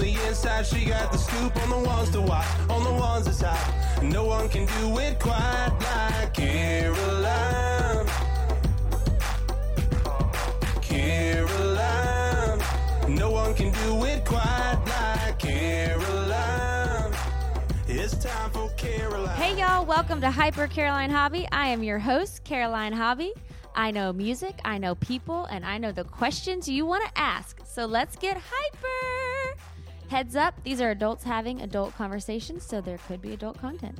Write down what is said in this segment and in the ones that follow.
the inside, she got the scoop on the ones to watch, on the ones that's hot. No one can do it quite like Caroline. Caroline. No one can do it quite like Caroline. It's time for Caroline. Hey y'all, welcome to Hyper Caroline Hobby. I am your host, Caroline Hobby. I know music, I know people, and I know the questions you want to ask. So let's get hyper. Heads up, these are adults having adult conversations, so there could be adult content.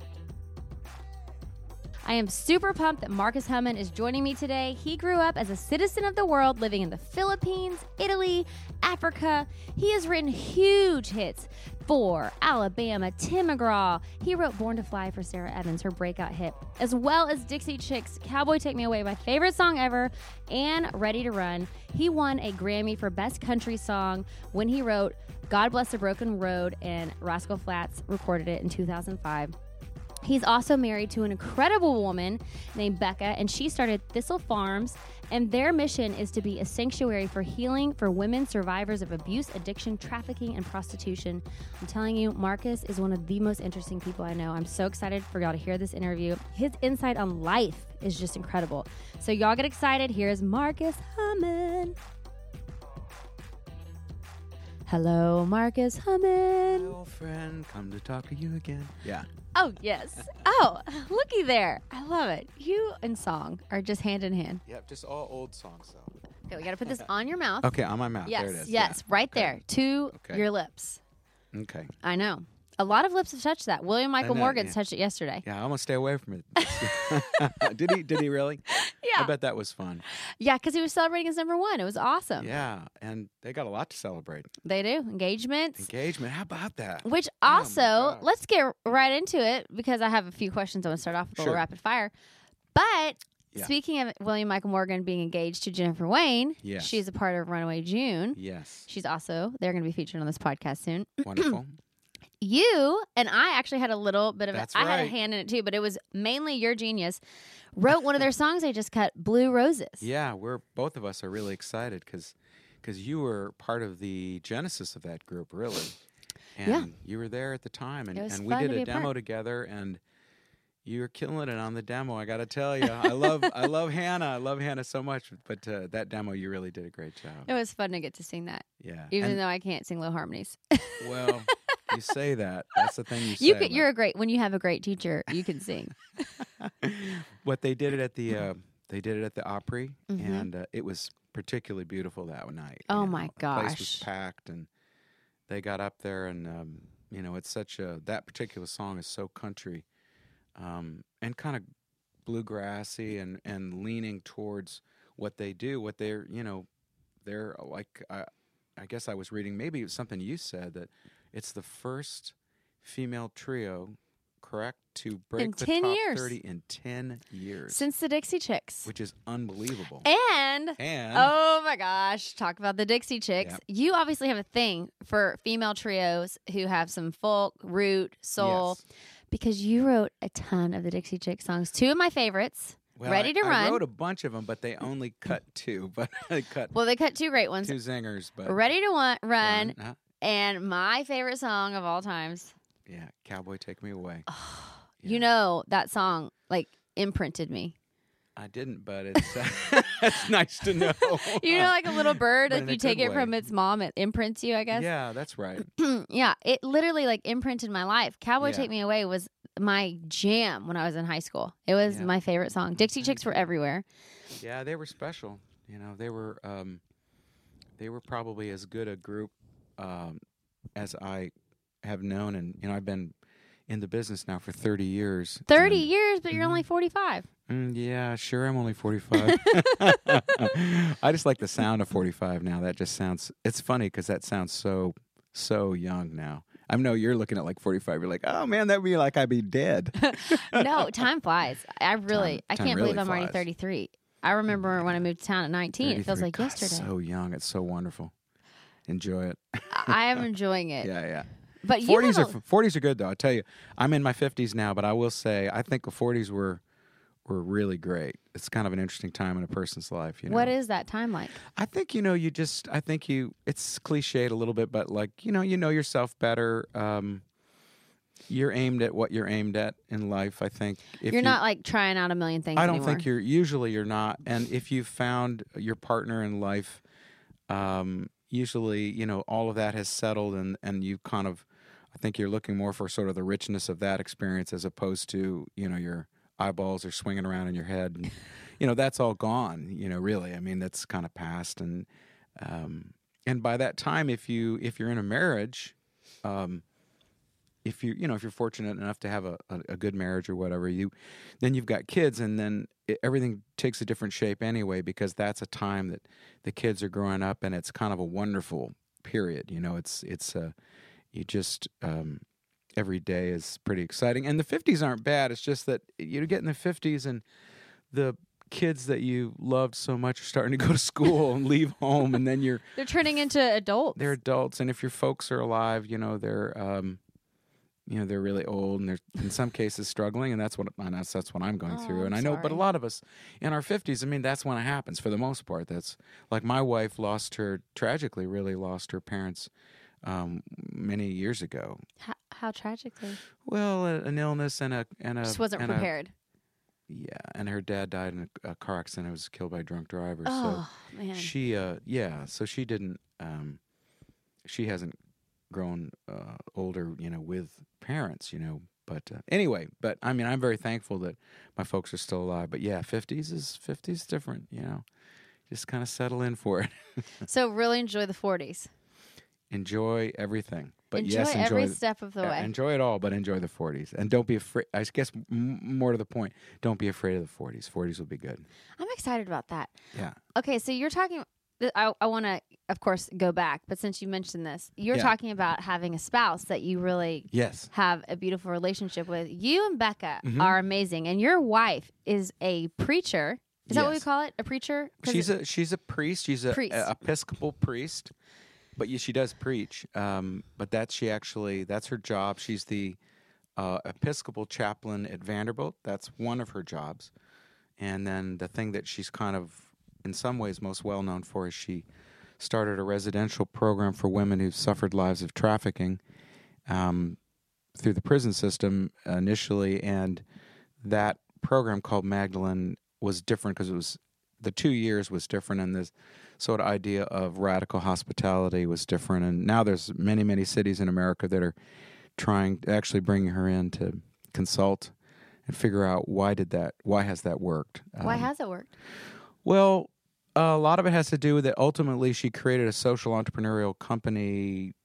I am super pumped that Marcus Hummon is joining me today. He grew up as a citizen of the world living in the Philippines, Italy, Africa. He has written huge hits for Alabama, Tim McGraw. He wrote Born to Fly for Sarah Evans, her breakout hit, as well as Dixie Chicks, Cowboy Take Me Away, my favorite song ever, and Ready to Run. He won a Grammy for Best Country Song when he wrote God Bless the Broken Road, and Rascal Flatts recorded it in 2005. He's also married to an incredible woman named Becca, and she started Thistle Farms, and their mission is to be a sanctuary for healing for women survivors of abuse, addiction, trafficking, and prostitution. I'm telling you, Marcus is one of the most interesting people I know. I'm so excited for y'all to hear this interview. His insight on life is just incredible. So y'all get excited. Here's Marcus Hummon. Hello, Marcus Hummon. Hello, friend. Come to talk to you again. Yeah. Oh, yes. Oh, looky there. I love it. You and song are just hand in hand. Yep, just all old songs, though. Okay, we got to put this on your mouth. Okay, on my mouth. Yes, There it is. yes, Yeah. right Okay. there to Okay. your lips. Okay. I know. A lot of lips have touched that. William Michael know, Morgan's yeah. touched it yesterday. Yeah, I almost stay away from it. Did he really? Yeah. I bet that was fun. Yeah, because he was celebrating his #1. It was awesome. Yeah, and they got a lot to celebrate. They do. Engagements. Engagement. How about that? Which Oh, my also, gosh. let's get right into it because I have a few questions I want to start off with a little Sure. rapid fire. But Yeah. speaking of William Michael Morgan being engaged to Jennifer Wayne, Yes. she's a part of Runaway June. Yes. She's also, they're going to be featured on this podcast soon. Wonderful. You and I actually had a little bit of That's I had a right. hand in it too, but it was mainly your genius. Wrote one of their songs they just cut, Blue Roses. Yeah, both of us are really excited because you were part of the genesis of that group, really. And Yeah. you were there at the time, and, It was and we fun did to be a a demo part. together, and you were killing it on the demo. I got to tell you, I love Hannah. I love Hannah so much, but that demo, you really did a great job. It was fun to get to sing that, Yeah, even And- though I can't sing low harmonies. well, you say that. That's the thing you say. You could, but you're a great when you have a great teacher, you can sing. What they did it at the Opry, Mhm. and it was particularly beautiful that night. Oh, my The place was gosh. packed, and they got up there, and it's such that particular song is so country, and kind of bluegrassy, and leaning towards what they do, what they're like. I guess I was reading, maybe it was something you said, that it's the first female trio, correct, to break In the 10 top years. 30 in 10 years, Since the Dixie Chicks. which is unbelievable. And And oh my gosh, talk about the Dixie Chicks. Yep. You obviously have a thing for female trios who have some folk, root, soul, yes. because you wrote a ton of the Dixie Chicks songs. Two of my favorites. Well, Ready to I Run. wrote a bunch of them, but they only cut two. But they cut Well, they cut two great ones. two zingers. But Ready to Run, Uh, and my favorite song of all times. yeah, Cowboy Take Me Away. You know, that song like imprinted me. I didn't, but it's it's nice to know. You know, like a little bird, But if in you a take good it from way. its mom, it imprints you, I guess. Yeah, that's right. Yeah, it literally like imprinted my life. Cowboy Yeah. Take Me Away was my jam when I was in high school. It was Yeah. my favorite song. Dixie Chicks were everywhere. Yeah, they were special. They were probably as good a group as I have known, and I've been in the business now for 30 years. 30 and- years, but you're Mhm. only 45. Yeah, sure. I'm only 45. I just like the sound of 45 now. That just sounds. It's funny because that sounds so young now. I know you're looking at like 45. You're like, oh man, that'd be like I'd be dead. No, time flies. I Time can't believe really I'm already flies. 33. I remember when I moved to town at 19. It feels 33. like God, yesterday. So young. It's so wonderful. Enjoy it. I am enjoying it. Yeah. But you 40s have are 40s are good though. I tell you, I'm in my 50s now, but I will say I think the 40s were were really great. It's kind of an interesting time in a person's life. What is that time like? I think it's cliched a little bit, but like you know yourself better. You're aimed at what you're aimed at in life. I think if You're not like trying out a million things. I don't anymore. think you're not. And if you found your partner in life, usually all of that has settled, and you kind of, I think you're looking more for sort of the richness of that experience as opposed to your eyeballs are swinging around in your head, and that's all gone. Really, I mean that's kind of past, and by that time, if you're in a marriage, if you're fortunate enough to have a good marriage or whatever, then you've got kids, and then everything takes a different shape anyway, because that's a time that the kids are growing up, and it's kind of a wonderful period. You just every day is pretty exciting, and the 50s aren't bad. It's just that you get in the 50s and the kids that you loved so much are starting to go to school and leave home, and then they're turning into adults. They're adults, and if your folks are alive, they're really old, and they're in some cases struggling, and that's what I'm going through. And I know, but a lot of us in our 50s, I mean, that's when it happens for the most part. That's like my wife tragically lost her parents many years ago. How tragically? Well, an illness and a just wasn't prepared. Yeah, and her dad died in a car accident. He was killed by a drunk driver. Oh, man. So she didn't. She hasn't grown older, with parents, But anyway, I mean, I'm very thankful that my folks are still alive. But yeah, 50s is different, Just kind of settle in for it. So really enjoy the 40s. Enjoy everything. But enjoy every step of the way. Enjoy it all, but enjoy the 40s. And don't be afraid. I guess more to the point, don't be afraid of the 40s. 40s will be good. I'm excited about that. Yeah. Okay, so you're talking... I want to, of course, go back, but since you mentioned this, you're talking about having a spouse that you really have a beautiful relationship with. You and Becca are amazing, and your wife is a preacher. Is that what we call it? A preacher? She's a priest. She's a Episcopal priest, but she does preach. But that's her job. She's the Episcopal chaplain at Vanderbilt. That's one of her jobs. And then the thing that she's kind of, in some ways, most well known for is she started a residential program for women who've suffered lives of trafficking through the prison system initially, and that program called Magdalene was different because the 2 years was different, and this sort of idea of radical hospitality was different. And now there's many, many cities in America that are actually bringing her in to consult and figure out why has that worked? Why has it worked? Well, a lot of it has to do with that. Ultimately, she created a social entrepreneurial company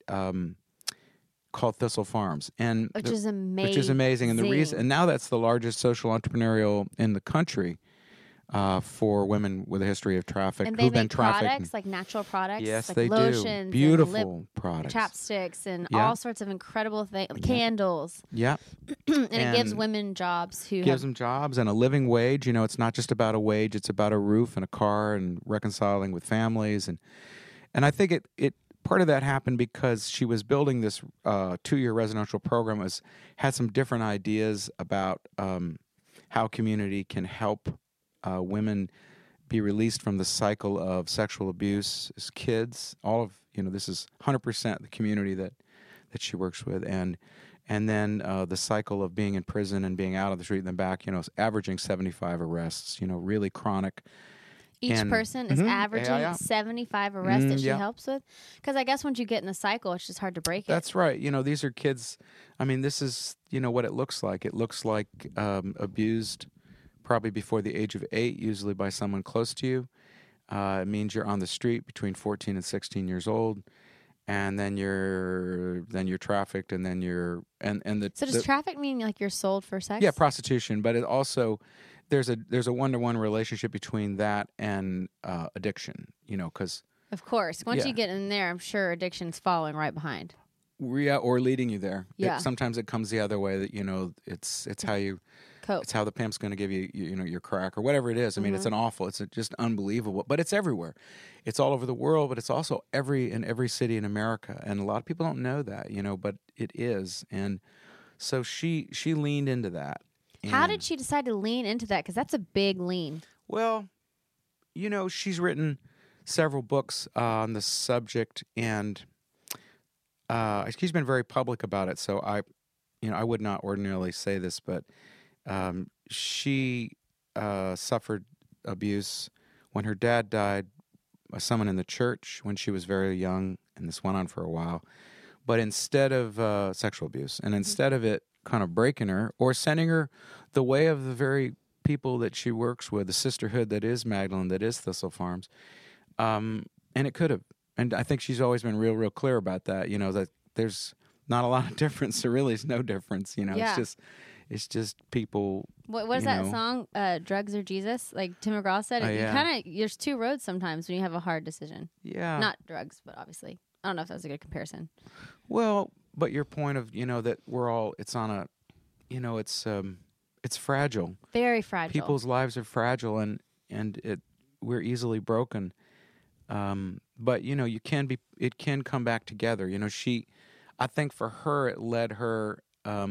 called Thistle Farms, which is amazing. And the reason, and now that's the largest social entrepreneurial in the country for women with a history of trafficking. And they make products, like natural products. Yes, like they lotions do. Beautiful lip products, chapsticks, and all sorts of incredible things. Candles. Yeah. and it gives women jobs gives them jobs and a living wage. It's not just about a wage; it's about a roof and a car and reconciling with families. And I think it part of that happened because she was building this 2-year residential program. Had some different ideas about how community can help women be released from the cycle of sexual abuse as kids. All of this is 100% the community that she works with, and then the cycle of being in prison and being out of the street and then back. Averaging 75 arrests. Really chronic. Each person is averaging 75 arrests that she helps with? Because I guess once you get in the cycle, it's just hard to break it. That's right. These are kids. I mean, this is, what it looks like. It looks like abused probably before the age of 8, usually by someone close to you. It means you're on the street between 14 and 16 years old. And then you're trafficked, and then So does traffic mean like you're sold for sex? Yeah, prostitution. But it also... There's a 1-to-1 relationship between that and addiction, because... Of course. Once you get in there, I'm sure addiction's following right behind. Yeah, or leading you there. Yeah. Sometimes it comes the other way that, it's how you... Cope. It's how the pimp's going to give you, your crack or whatever it is. I mean, it's just unbelievable. But it's everywhere. It's all over the world, but it's also in every city in America. And a lot of people don't know that, but it is. And so she leaned into that. How And- did she decide to lean into that? Because that's a big lean. Well, she's written several books on the subject, and she's been very public about it. So I would not ordinarily say this, but she suffered abuse when her dad died, someone in the church when she was very young, and this went on for a while. But instead of sexual abuse, and instead of it kind of breaking her or sending her the way of the very people that she works with, the sisterhood that is Magdalene, that is Thistle Farms, and it could have. And I think she's always been real clear about that, that there's not a lot of difference. There really is no difference, Yeah. It's just people. What is that song? Drugs or Jesus? Like Tim McGraw said, Yeah. there's two roads sometimes when you have a hard decision. Yeah. Not drugs, but obviously. I don't know if that was a good comparison. Well, but your point of, that we're all, it's on a, it's fragile. Very fragile. People's lives are fragile, and we're easily broken. But it can come back together. I think for her, it led her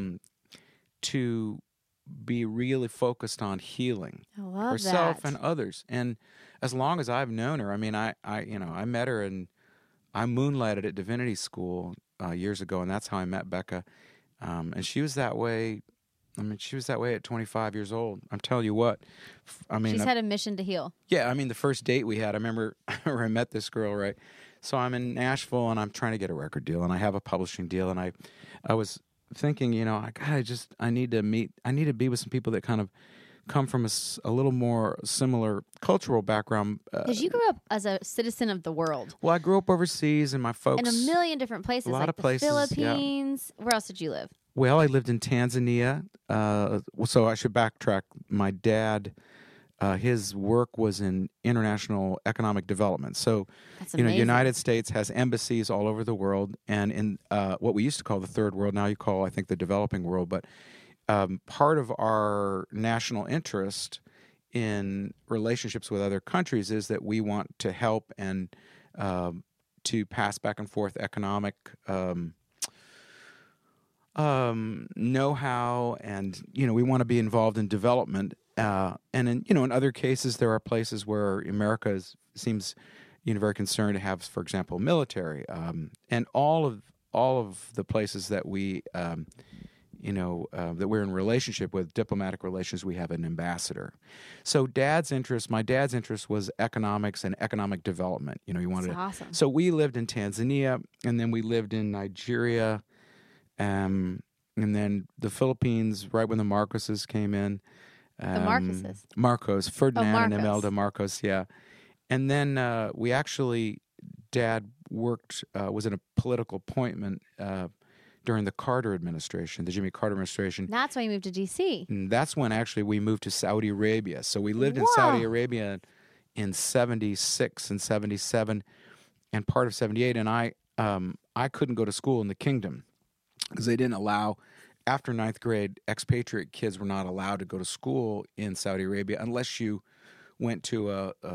to be really focused on healing I love herself that. and others. And as long as I've known her, I mean, I met her, and I moonlighted at Divinity School years ago, and that's how I met Becca. And she was that way. I mean, she was that way at 25 years old. I'm telling you what. She's had a mission to heal. Yeah, I mean, the first date we had, I remember I met this girl, right? So I'm in Nashville, and I'm trying to get a record deal, and I have a publishing deal, and I was thinking, I need to be with some people that kind of come from a little more similar cultural background. Because you grew up as a citizen of the world. Well, I grew up overseas, and my folks... In a million different places. A lot like of the places, yeah. Philippines. Where else did you live? Well, I lived in Tanzania. So I should backtrack. My dad, his work was in international economic development. So, That's amazing. United States has embassies all over the world, and in what we used to call the third world, now you call, I think, the developing world. But part of our national interest in relationships with other countries is that we want to help and to pass back and forth economic know-how, and we want to be involved in development. And in other cases, there are places where America seems very concerned to have, for example, military. And all of the places that we that we're in relationship with, diplomatic relations, we have an ambassador. So my dad's interest was economics and economic development. He wanted That's awesome. So we lived in Tanzania, and then we lived in Nigeria, and then the Philippines, right when the Marcoses came in. The Marcoses? Marcos, Ferdinand and Marcos. Imelda Marcos, yeah. And then we actually, Dad worked, was in a political appointment during the Carter administration, the Jimmy Carter administration. That's why you moved to D.C. And that's when actually we moved to Saudi Arabia. So we lived in Whoa. Saudi Arabia in 76 and 77 and part of 78. And I couldn't go to school in the kingdom because they didn't allow, after ninth grade, expatriate kids were not allowed to go to school in Saudi Arabia unless you went to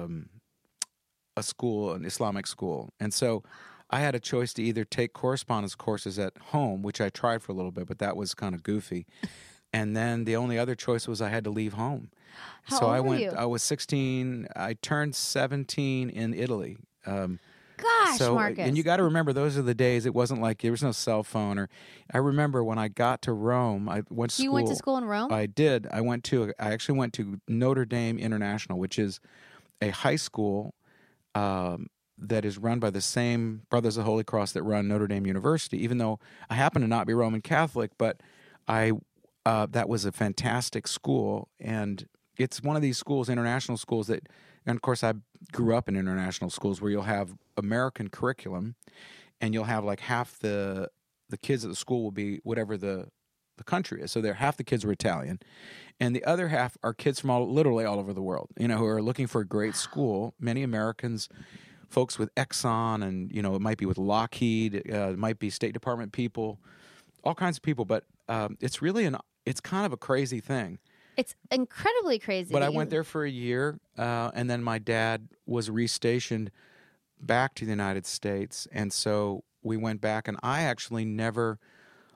a school, an Islamic school. And so I had a choice to either take correspondence courses at home, which I tried for a little bit, but that was kind of goofy. And then the only other choice was I had to leave home. How so old were you? I was 16. I turned 17 in Italy. Gosh, Marcus. And you got to remember, those are the days. It wasn't like there was no cell phone. I remember when I got to Rome, I went to school. You went to school in Rome? I did. I actually went to Notre Dame International, which is a high school that is run by the same Brothers of the Holy Cross that run Notre Dame University. Even though I happen to not be Roman Catholic, but that was a fantastic school, and it's one of these schools, international schools that. And, of course, I grew up in international schools where you'll have American curriculum, and you'll have like half the kids at the school will be whatever the country is. So half the kids were Italian, and the other half are kids from literally all over the world, who are looking for a great school. Many Americans, folks with Exxon, and, it might be with Lockheed, it might be State Department people, all kinds of people. But it's kind of a crazy thing. It's incredibly crazy. But I went there for a year, and then my dad was restationed back to the United States, and so we went back, and I actually never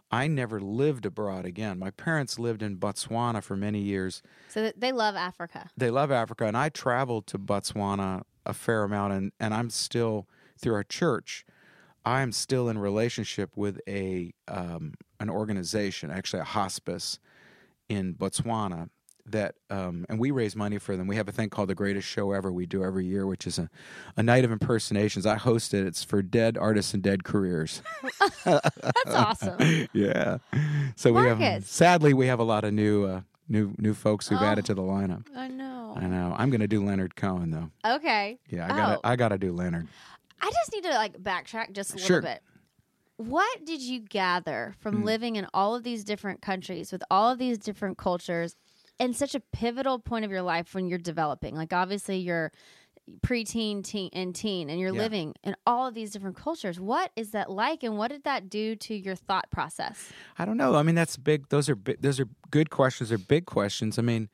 I never lived abroad again. My parents lived in Botswana for many years. So they love Africa. They love Africa, and I traveled to Botswana a fair amount, and I'm still, through our church, I'm still in relationship with an organization, actually a hospice in Botswana, that and we raise money for them. We have a thing called The Greatest Show Ever we do every year, which is a night of impersonations. I host it. It's for dead artists and dead careers. That's awesome. Yeah. So we have, Marcus. sadly, we have a lot of new folks who've added to the lineup. I know. I know. I'm going to do Leonard Cohen though. Okay. Yeah, I got to do Leonard. I just need to backtrack just a Sure. little bit. What did you gather from living in all of these different countries with all of these different cultures and such a pivotal point of your life when you're developing? Like, obviously, you're preteen, teen, and you're living in all of these different cultures. What is that like, and what did that do to your thought process? I don't know. I mean, that's big. Those are good questions. They're big questions. I mean,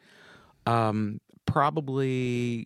probably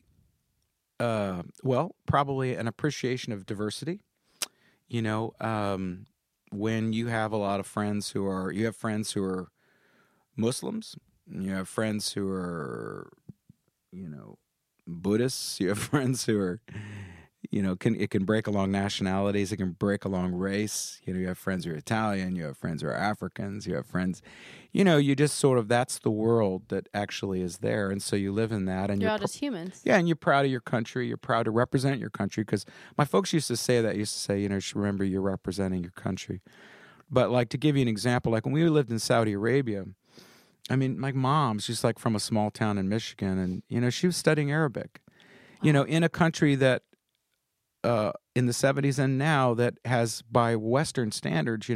an appreciation of diversity. You know, when you have a lot of friends you have friends who are Muslims, you have friends who are, Buddhists, you have friends who are, it can break along nationalities, it can break along race. You have friends who are Italian, you have friends who are Africans, you have friends, you just sort of, that's the world that actually is there. And so you live in that. And You're all just humans. Yeah, and you're proud of your country. You're proud to represent your country, because my folks used to say, you should remember you're representing your country. But to give you an example, when we lived in Saudi Arabia, I mean, my mom, she's from a small town in Michigan, and, she was studying Arabic, in a country that in the 70s and now that has, by Western standards,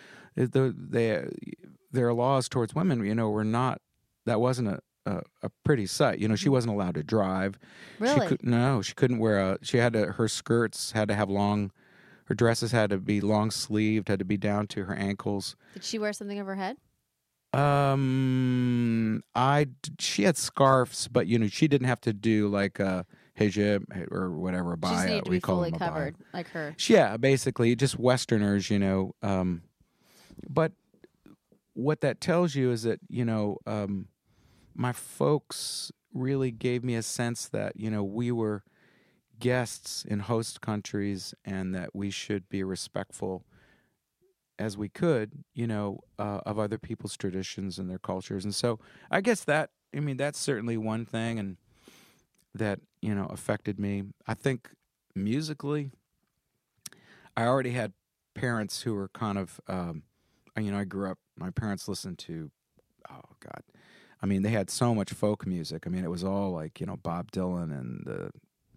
their laws towards women, were not, that wasn't a pretty sight. She wasn't allowed to drive. Really? She couldn't wear her skirts had to have her dresses had to be long sleeved, had to be down to her ankles. Did she wear something over her head? She had scarves, but she didn't have to do a hijab or whatever. She just needed to be fully them covered, like her. Yeah, basically, just Westerners, But what that tells you is that my folks really gave me a sense that we were guests in host countries, and that we should be respectful as we could, of other people's traditions and their cultures. And so I guess that's certainly one thing, and that, affected me. I think musically, I already had parents who were kind of, I grew up, my parents listened to, they had so much folk music. It was all Bob Dylan and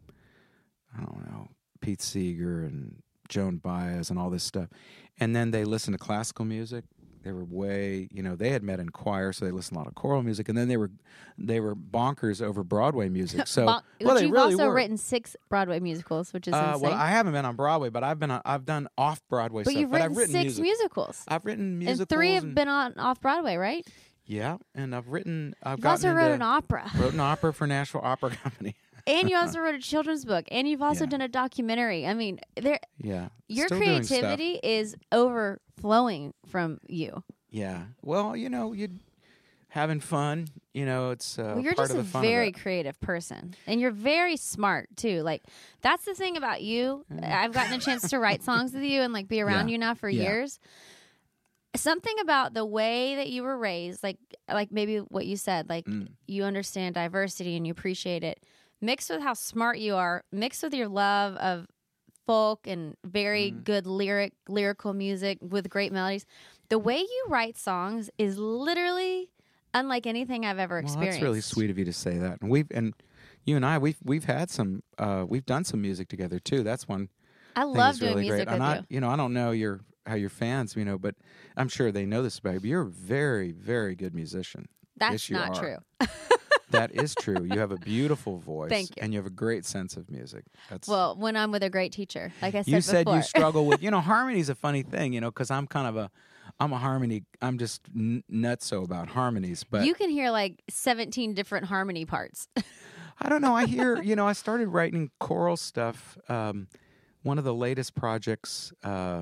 Pete Seeger and Joan Baez and all this stuff. And then they listened to classical music. They were they had met in choir, so they listened to a lot of choral music. And then they were bonkers over Broadway music. So you've really also were. written 6 Broadway musicals, which is insane. Well, I haven't been on Broadway, but I've done off Broadway but stuff. You've written 6 musicals. I've written musicals, and 3 have been on off Broadway, right? Yeah, and You've also wrote an opera. Wrote an opera for Nashville Opera Company. And you also wrote a children's book, and you've also done a documentary. Your Still creativity is overflowing from you. Yeah. Well, you're having fun. It's you're part just of a the fun very of it. creative person, and you're very smart too. That's the thing about you. I've gotten a chance to write songs with you and be around you now for years. Something about the way that you were raised, like maybe what you said, you understand diversity and you appreciate it. Mixed with how smart you are, mixed with your love of folk and very good lyrical music with great melodies, the way you write songs is literally unlike anything I've ever experienced. That's really sweet of you to say that. And you and I, we've had some, we've done some music together too. That's one. I love doing really music great. with you. I don't know how your fans, but I'm sure they know this about you. But you're a very, very good musician. That's yes, you not are. true. That is true. You have a beautiful voice. Thank you. And you have a great sense of music. Well, when I'm with a great teacher, like I said before. You said you struggle with, harmony's a funny thing, because I'm a harmony, I'm just nutso about harmonies. But you can hear 17 different harmony parts. I don't know. I hear, I started writing choral stuff. One of the latest projects,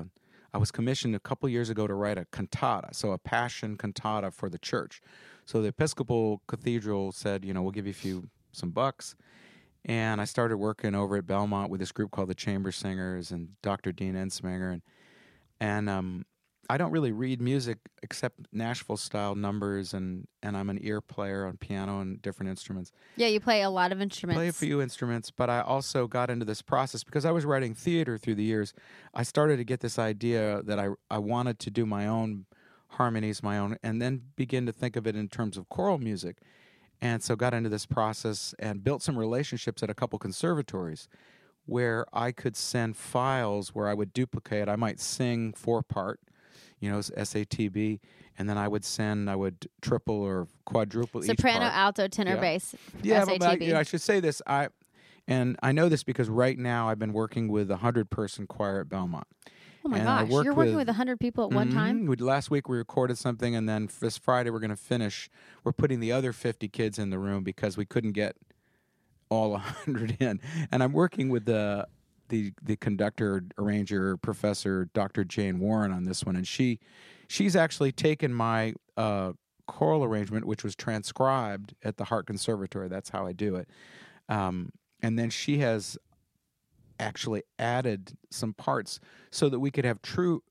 I was commissioned a couple years ago to write a cantata, so a passion cantata for the church. So the Episcopal Cathedral said, we'll give you some bucks. And I started working over at Belmont with this group called the Chamber Singers and Dr. Dean Ensminger. And I don't really read music except Nashville-style numbers, and I'm an ear player on piano and different instruments. Yeah, you play a lot of instruments. Play a few instruments, but I also got into this process because I was writing theater through the years. I started to get this idea that I wanted to do my own harmonies, and then begin to think of it in terms of choral music. And so got into this process and built some relationships at a couple conservatories where I could send files where I would duplicate. I might sing 4-part, SATB, and then I would triple or quadruple soprano, each part. alto, tenor, bass. Yeah, SATB. but I should say this. I know this because right now I've been working with a 100-person choir at Belmont. Oh my And gosh, you're working with 100 people at one time? Last week we recorded something, and then this Friday we're going to finish. We're putting the other 50 kids in the room because we couldn't get all 100 in. And I'm working with the conductor, arranger, professor, Dr. Jane Warren on this one, and she's actually taken my choral arrangement, which was transcribed at the Hart Conservatory. That's how I do it. And then she has actually added some parts so that we could have true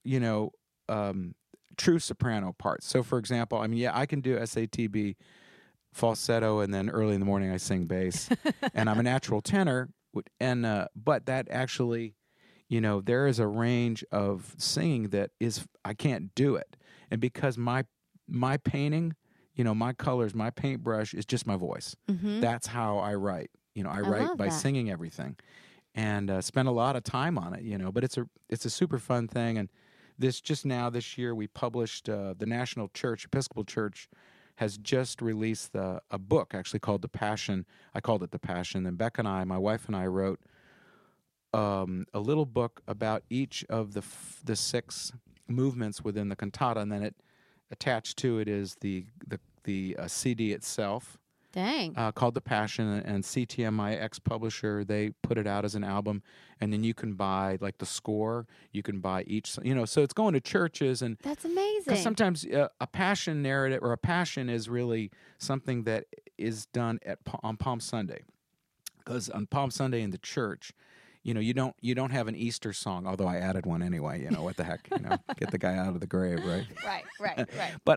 soprano parts. So, for example, I can do SATB falsetto, and then early in the morning I sing bass, and I'm a natural tenor. And but that actually, there is a range of singing that is I can't do it, and because my painting, my colors, my paintbrush is just my voice. Mm-hmm. That's how I write. I write by singing everything, and spend a lot of time on it. But it's a super fun thing. And this year we published the National Church, Episcopal Church, has just released a book actually called The Passion. I called it The Passion. And Becca and I, my wife and I, wrote a little book about each of the 6 movements within the cantata, and then attached to it is the CD itself. Dang. Called The Passion, and CTM, my ex-publisher, they put it out as an album, and then you can buy like the score. You can buy each, so it's going to churches, and that's amazing. Because sometimes a passion narrative or a passion is really something that is done on Palm Sunday, because on Palm Sunday in the church, you don't have an Easter song, although I added one anyway. What the heck, get the guy out of the grave, right? Right. But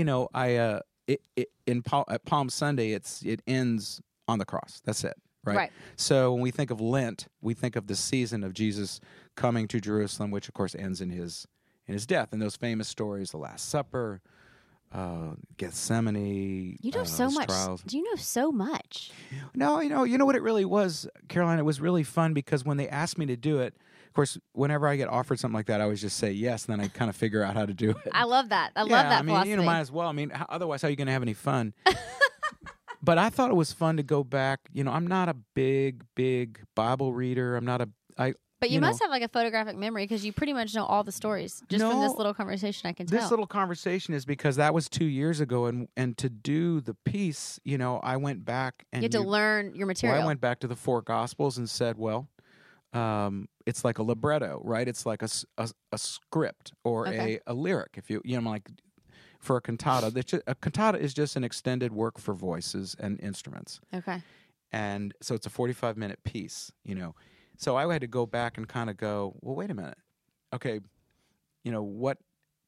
at Palm Sunday, it ends on the cross. That's it, right? So when we think of Lent, we think of the season of Jesus coming to Jerusalem, which of course ends in his death. And those famous stories, the Last Supper, Gethsemane. You know so much. Trials. Do you know so much? No, you know what it really was, Caroline. It was really fun because when they asked me to do it. Of course, whenever I get offered something like that, I always just say yes, and then I kind of figure out how to do it. I love that. I love that philosophy. Might as well. Otherwise, how are you going to have any fun? But I thought it was fun to go back. I'm not a big Bible reader. But you must have like a photographic memory because you pretty much know all the stories just from this little conversation. I can tell. This little conversation is because that was 2 years ago, and to do the piece, I went back and you had to learn your material. Well, I went back to the 4 Gospels and said, well. It's like a libretto, right? It's like a script or a lyric. If like for a cantata, a cantata is just an extended work for voices and instruments. Okay. And so it's a 45-minute piece, So I had to go back and kind of go, well, wait a minute. Okay, what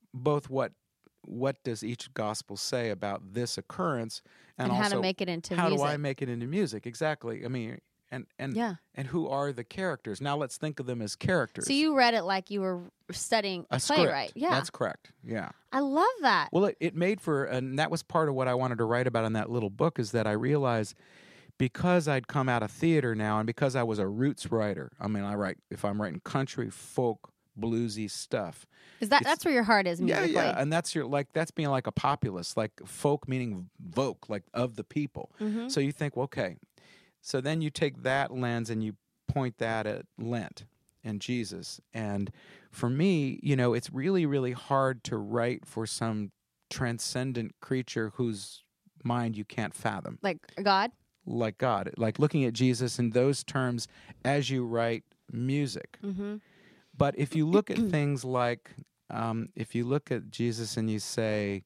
does each gospel say about this occurrence, and also how to make it into music. How do I make it into music? Exactly. And who are the characters? Now let's think of them as characters. So you read it like you were studying a playwright. Yeah, that's correct. Yeah, I love that. Well, it made for, and that was part of what I wanted to write about in that little book, is that I realized because I'd come out of theater now, and because I was a roots writer. If I'm writing country, folk, bluesy stuff. Is that's where your heart is musically? Yeah, and that's being like a populist, like folk meaning voke, like of the people. Mm-hmm. So you think, well, okay. So then you take that lens and you point that at Lent and Jesus. And for me, it's really, really hard to write for some transcendent creature whose mind you can't fathom. Like God? Like God. Like looking at Jesus in those terms as you write music. Mm-hmm. But if you look at things like, if you look at Jesus and you say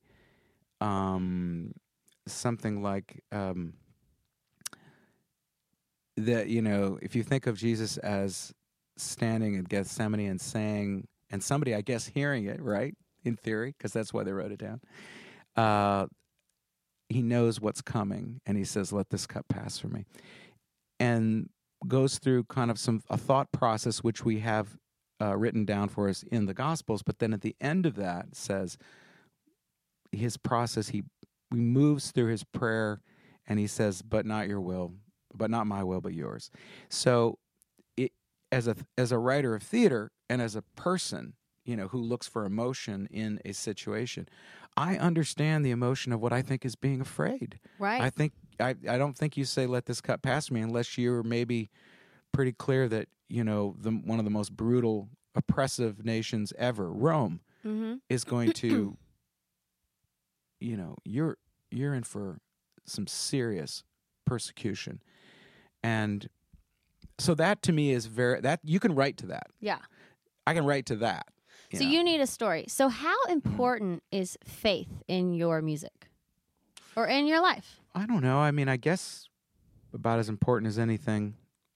something like that, if you think of Jesus as standing in Gethsemane and saying, and somebody, I guess, hearing it, right, in theory, because that's why they wrote it down, he knows what's coming, and he says, let this cup pass from me. And goes through kind of a thought process, which we have written down for us in the Gospels, but then at the end of that says his process, he moves through his prayer, and he says, but not your will, but not my will, but yours. So as a writer of theater and as a person, who looks for emotion in a situation, I understand the emotion of what I think is being afraid. Right. I don't think you say, let this cup pass me, unless you're maybe pretty clear that, one of the most brutal, oppressive nations ever, Rome, is going to, you're in for some serious persecution. And so that to me is that you can write to that. Yeah. I can write to that. So you need a story. So how important is faith in your music or in your life? I don't know. I mean, I guess about as important as anything,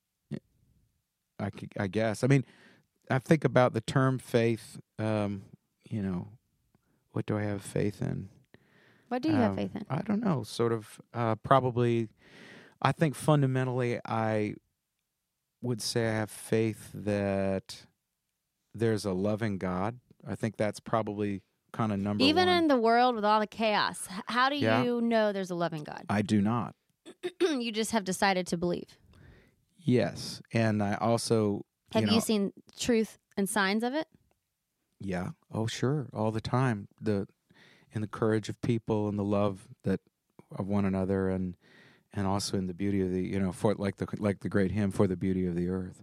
I guess. I mean, I think about the term faith, what do I have faith in? What do you have faith in? I don't know. Sort of probably, I think fundamentally I would say I have faith that there's a loving God. I think that's probably kind of number one. Even in the world with all the chaos, how do you know there's a loving God? I do not. You just have decided to believe. Yes. And I also... Have you seen truth and signs of it? Yeah. Oh, sure. All the time. In the courage of people and the love of one another, and also in the beauty of the, for like the great hymn, for the beauty of the earth.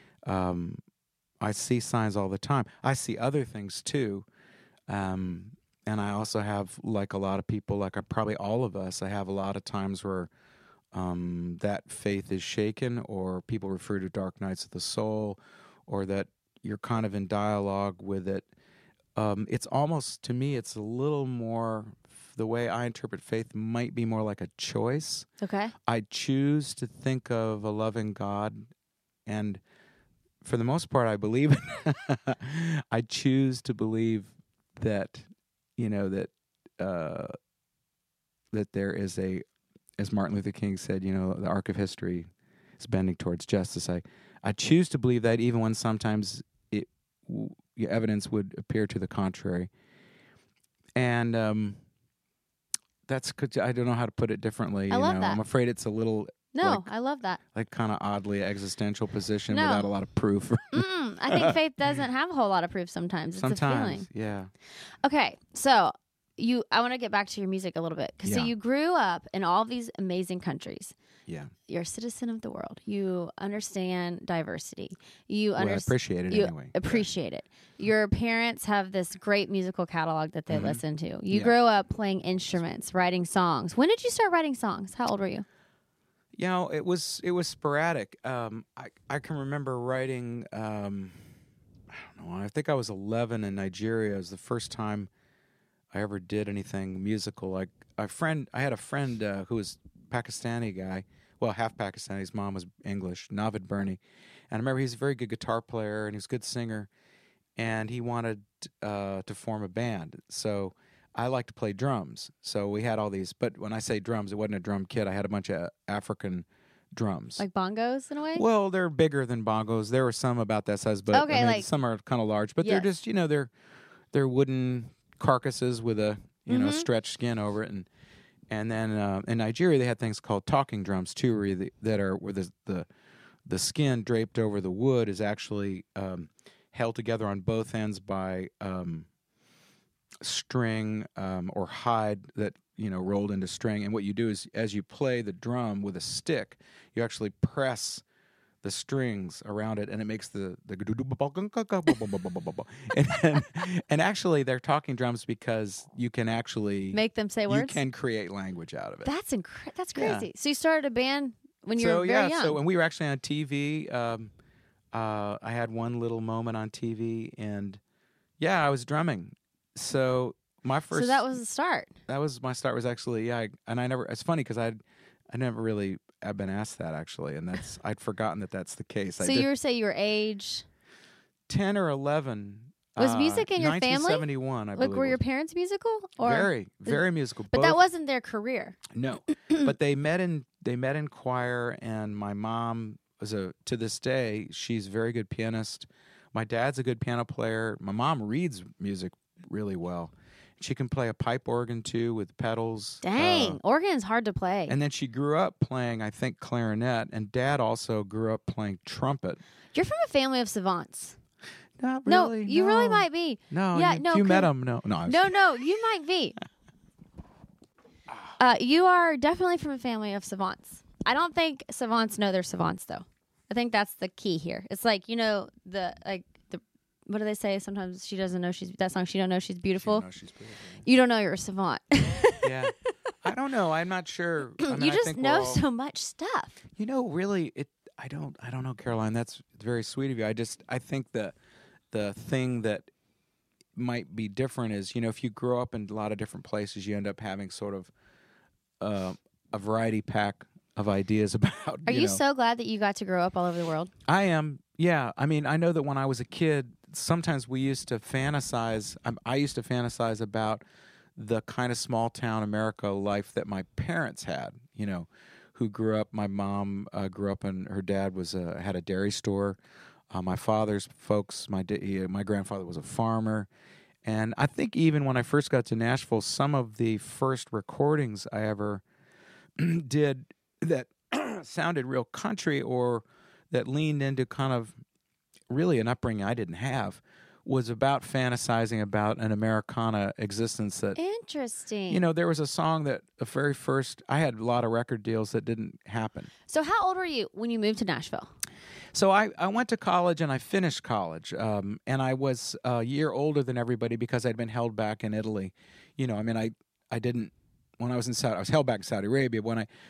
I see signs all the time. I see other things too. And I also have, like a lot of people, like probably all of us, I have a lot of times where that faith is shaken, or people refer to dark nights of the soul, or that you're kind of in dialogue with it. It's almost, to me, it's a little more, the way I interpret faith might be more like a choice. Okay. I choose to think of a loving God, and for the most part, I believe I choose to believe that, that there is as Martin Luther King said, the arc of history is bending towards justice. I choose to believe that, even when sometimes evidence would appear to the contrary. And that's, I don't know how to put it differently. I love that. I'm afraid it's a little... No, I love that. Like kind of oddly existential position without a lot of proof. I think faith doesn't have a whole lot of proof sometimes. It's a feeling. Yeah. Okay, so I want to get back to your music a little bit. So you grew up in all these amazing countries. Yeah. You're a citizen of the world. You understand diversity. I appreciate it anyway. Appreciate it. Your parents have this great musical catalog that they listen to. You grew up playing instruments, writing songs. When did you start writing songs? How old were you? It was sporadic. I can remember writing. I don't know. I think I was 11 in Nigeria. It was the first time I ever did anything musical. Like I had a friend who was Pakistani guy. Well, half Pakistani. His mom was English. Navid Birney, and I remember he's a very good guitar player and he was a good singer, and he wanted to form a band. So I like to play drums, so we had all these. But when I say drums, it wasn't a drum kit. I had a bunch of African drums, like bongos in a way. Well, they're bigger than bongos. There were some about that size, but some are kind of large. But they're just, they're wooden carcasses with a stretched skin over it, and then in Nigeria they had things called talking drums too, where the skin draped over the wood is actually held together on both ends by string or hide that rolled into string. And what you do is, as you play the drum with a stick, you actually press the strings around it, and it makes the and actually they're talking drums because you can actually make them say words. You can create language out of it. That's crazy. Yeah. So you started a band when you were very young. So when we were actually on TV, I had one little moment on TV, and yeah, I was drumming. So my first. So that was the start. That was my start. Was actually and I never. It's funny because I never really have been asked that actually, and I'd forgotten that that's the case. So you were saying your age 10 or 11. Was music in your family? 1971, I like believe. were your parents musical? Or Very musical. But Both, that wasn't their career. no. But they met in choir, and my mom was to this day she's a very good pianist. My dad's a good piano player. My mom reads music really well. She can play a pipe organ too with pedals. Dang, organ's hard to play. And then she grew up playing, I think, clarinet, and Dad also grew up playing trumpet. You're from a family of savants. Not No, really. you really might be. No, Yeah, you met him. No, No, you might be. You are definitely from a family of savants. I don't think savants know they're savants, though. I think that's the key here. It's like, what do they say? Sometimes she doesn't know that song. She don't know she's beautiful. You don't know you're a savant. Yeah, I don't know. I'm not sure. I mean, you I just think know so much stuff. Really, I don't know, Caroline. That's very sweet of you. I think the thing that might be different is, if you grow up in a lot of different places, you end up having sort of a variety pack of ideas about. Are you so glad that you got to grow up all over the world? I am. Yeah. I mean, I know that when I was a kid, sometimes we used to fantasize. I used to fantasize about the kind of small town America life that my parents had. Who grew up. My mom grew up, and her dad had a dairy store. My father's folks, my grandfather was a farmer. And I think even when I first got to Nashville, some of the first recordings I ever did that sounded real country or that leaned into kind of really an upbringing I didn't have was about fantasizing about an Americana existence that... Interesting. There was a song that the very first... I had a lot of record deals that didn't happen. So how old were you when you moved to Nashville? So I went to college and I finished college, and I was a year older than everybody because I'd been held back in Italy. I didn't when I was in I was held back in Saudi Arabia.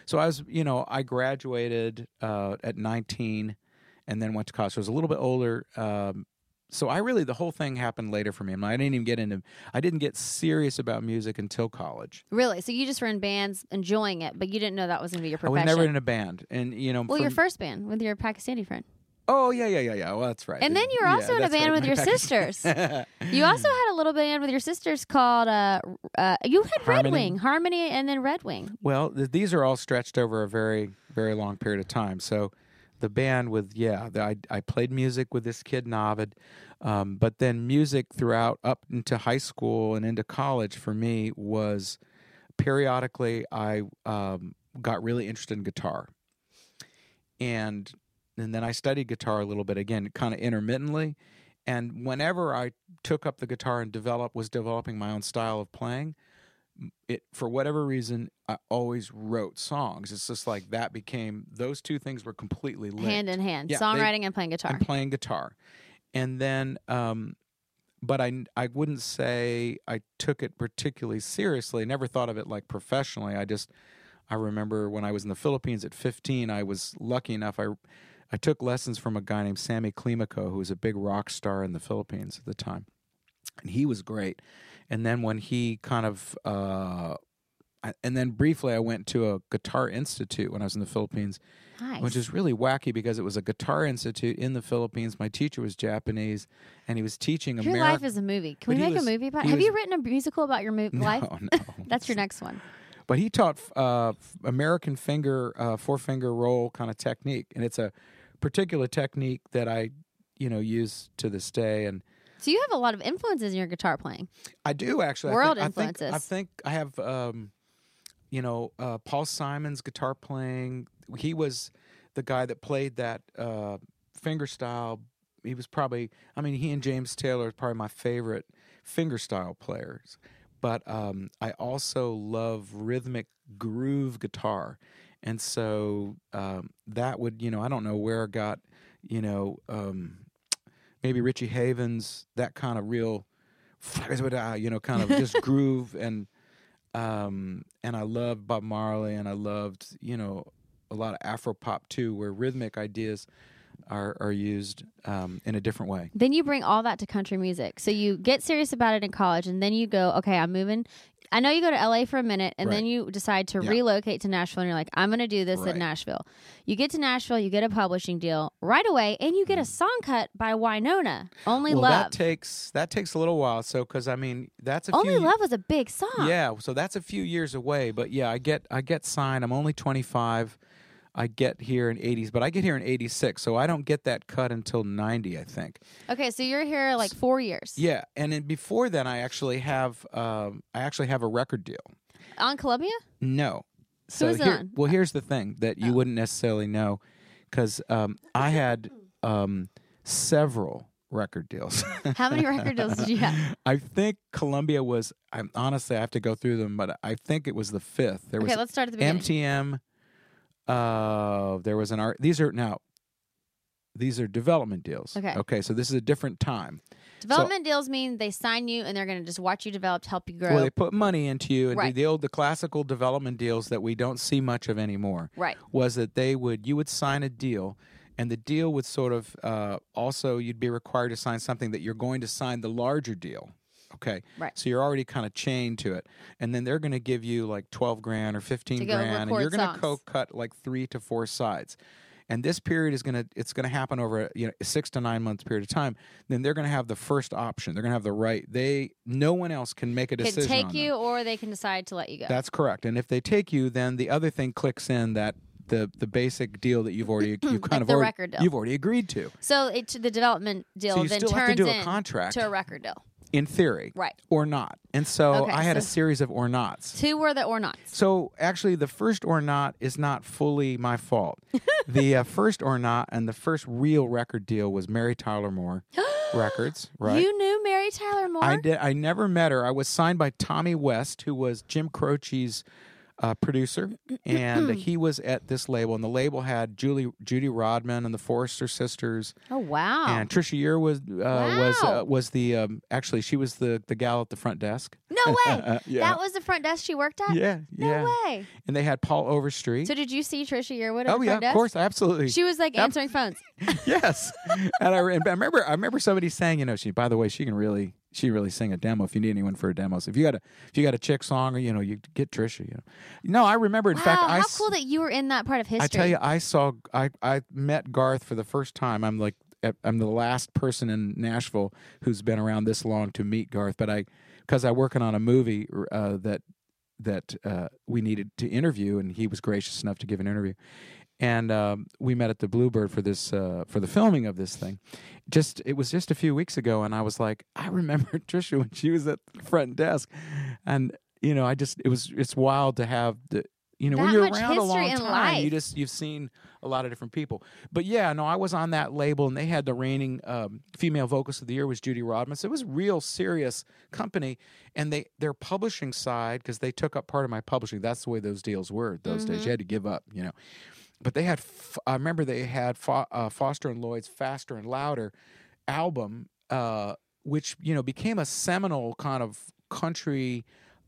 I graduated at 19, and then went to college. So I was a little bit older. So the whole thing happened later for me. I didn't get serious about music until college. Really? So you just were in bands enjoying it, but you didn't know that was going to be your profession? I was never in a band. And, your first band with your Pakistani friend. Oh, yeah. Well, that's right. And then you were also in a band with your sisters. You also had a little band with your sisters called, you had Red Wing, Harmony, and then Red Wing. Well, these are all stretched over a very, very long period of time. So the band I played music with this kid, Navid, but then music throughout up into high school and into college for me was periodically I got really interested in guitar. And then I studied guitar a little bit, again, kind of intermittently. And whenever I took up the guitar and was developing my own style of playing, for whatever reason, I always wrote songs. It's just like those two things were completely linked. Hand in hand, yeah, songwriting and playing guitar. And playing guitar. And then, but I wouldn't say I took it particularly seriously. Never thought of it like professionally. I remember when I was in the Philippines at 15, I was lucky enough, I took lessons from a guy named Sammy Climaco, who was a big rock star in the Philippines at the time. And he was great. And then when he kind of, and then briefly I went to a guitar institute when I was in the Philippines, nice. Which is really wacky because it was a guitar institute in the Philippines. My teacher was Japanese, and he was teaching Your life is a movie. Can we make a movie about it? Have you written a musical about your life? No. That's your next one. But he taught American four-finger roll kind of technique, and it's a particular technique that I, use to this day. And so you have a lot of influences in your guitar playing. I do actually. World influences. I think I have, Paul Simon's guitar playing. He was the guy that played that fingerstyle. He was probably. He and James Taylor are probably my favorite fingerstyle players. But I also love rhythmic groove guitar. And so that would, I don't know where I got, maybe Richie Havens, that kind of real, kind of just groove. And I loved Bob Marley, and I loved, a lot of Afro pop too, where rhythmic ideas are used in a different way. Then you bring all that to country music. So you get serious about it in college, and then you go, okay, I'm moving. I know you go to LA for a minute, and then you decide to relocate to Nashville, and you're like, I'm going to do this at Nashville. You get to Nashville, you get a publishing deal right away, and you get a song cut by Winona, Only Love. That takes a little while. So, because I mean, that's Only Love was a big song. Yeah, so that's a few years away. But yeah, I get signed. I'm only 25. I get here in 80s, but I get here in 86, so I don't get that cut until 90, I think. Okay, so you're here like 4 years. Yeah, and then before then, I actually have a record deal. On Columbia? No. So Who's on? Well, here's the thing that you wouldn't necessarily know, because I had several record deals. How many record deals did you have? I think Columbia was. Honestly, I have to go through them, but I think it was the fifth. There was let's start at the beginning. MTM. There was an art. These are development deals. Okay. So this is a different time. Development deals mean they sign you and they're going to just watch you develop to help you grow. Well, they put money into you, and the classical development deals that we don't see much of anymore. Right. Was that you would sign a deal, and the deal would sort of also you'd be required to sign something that you're going to sign the larger deal. Okay. Right. So you're already kind of chained to it. And then they're going to give you like 12 grand or 15 grand, and you're going to co-cut like 3 to 4 sides. And this period is going to happen over a 6 to 9 months period of time. Then they're going to have the first option. They're going to have the right. No one else can make a decision. Can take you, or they can decide to let you go. That's correct. And if they take you, then the other thing clicks in that the basic deal that you've already record deal. You've already agreed to. So the development deal then turns into a contract to a record deal. In theory. Right. Or not. And so I had a series of or nots. 2 were the or nots. So actually the first or not is not fully my fault. The first or not and the first real record deal was Mary Tyler Moore Records, right? You knew Mary Tyler Moore? I did. I never met her. I was signed by Tommy West, who was Jim Croce's producer, and he was at this label, and the label had Judy Rodman and the Forrester Sisters. Oh wow! And Trisha Year was the actually she was the gal at the front desk. No way! That was the front desk she worked at. Yeah. No way! And they had Paul Overstreet. So did you see Trisha Yearwood at the front desk? Of course, absolutely. She was like answering phones. Yes, and I remember somebody saying, by the way, she really sing a demo if you need anyone for a demo. So if you got a chick song, or you get Trisha. No, I remember. In fact, how cool that you were in that part of history. I tell you, I met Garth for the first time. I'm the last person in Nashville who's been around this long to meet Garth, but because I working on a movie that we needed to interview, and he was gracious enough to give an interview. And we met at the Bluebird for this for the filming of this thing. It was just a few weeks ago, and I was like, I remember Trisha when she was at the front desk, and it's wild to have the when you're around a long time, you've seen a lot of different people. But yeah, no, I was on that label, and they had the reigning female vocalist of the year was Judy Rodman. So it was a real serious company, and their publishing side, because they took up part of my publishing. That's the way those deals were those days. You had to give up, But they had, I remember they had Foster and Lloyd's Faster and Louder album, which, became a seminal kind of country,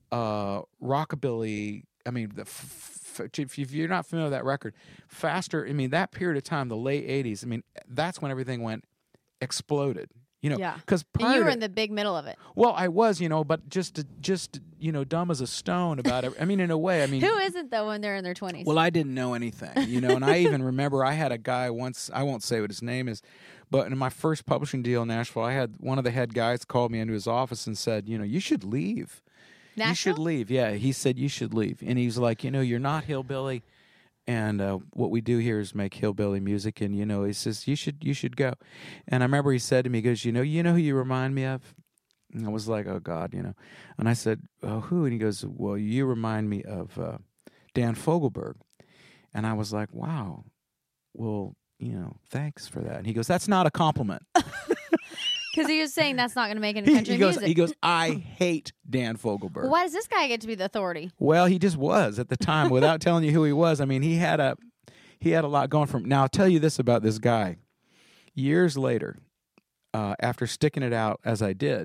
rockabilly. I mean, if you're not familiar with that record, Faster, that period of time, the late 80s, that's when everything exploded. Because and you were in the big middle of it. Well, I was, but just dumb as a stone about it. In a way, who isn't though when they're in their 20s? Well, I didn't know anything, and I even remember I had a guy once. I won't say what his name is, but in my first publishing deal in Nashville, I had one of the head guys called me into his office and said, you should leave. Nashville? You should leave. Yeah, he said you should leave, and he's like, you're not hillbilly. And what we do here is make hillbilly music, and he says you should go. And I remember he said to me, he goes, you know who you remind me of? And I was like, oh God, And I said, oh, who? And he goes, well, you remind me of Dan Fogelberg. And I was like, wow, well, thanks for that. And he goes, that's not a compliment. Because he was saying that's not going to make it in country music. He goes, I hate Dan Fogelberg. Well, why does this guy get to be the authority? Well, he just was at the time. Without telling you who he was, he had a lot going for him. Now, I'll tell you this about this guy. Years later, after sticking it out as I did,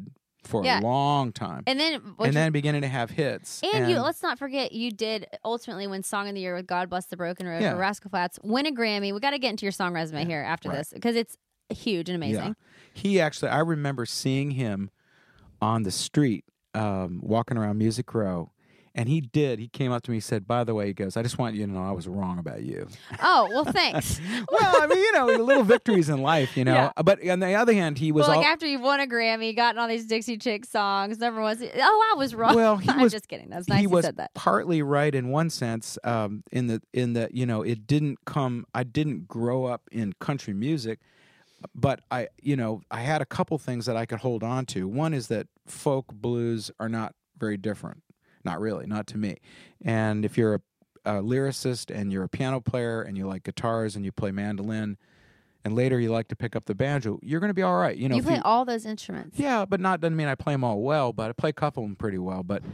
for Yeah. a long time. And then Beginning to have hits. And you, let's not forget, you did ultimately win Song of the Year with God Bless the Broken Road Yeah. for Rascal Flatts, win a Grammy. We got to get into your song resume here after right. this because it's huge and amazing. Yeah. He actually, I remember seeing him on the street walking around Music Row. And he came up to me and said, by the way, he goes, I just want you to know I was wrong about you. Oh, well, thanks. Well, I mean, little victories in life, Yeah. But on the other hand, he was Well, like after you've won a Grammy, gotten all these Dixie Chick songs, never was. I was wrong. Well, he I'm was just kidding. That's nice he you was said that. partly right in one sense, in that it didn't come. I didn't grow up in country music, but I had a couple things that I could hold on to. One is that folk blues are not very different. Not really, not to me. And if you're a lyricist and you're a piano player and you like guitars and you play mandolin, and later you like to pick up the banjo, you're going to be all right. You play all those instruments. Yeah, but doesn't mean I play them all well, but I play a couple of them pretty well. But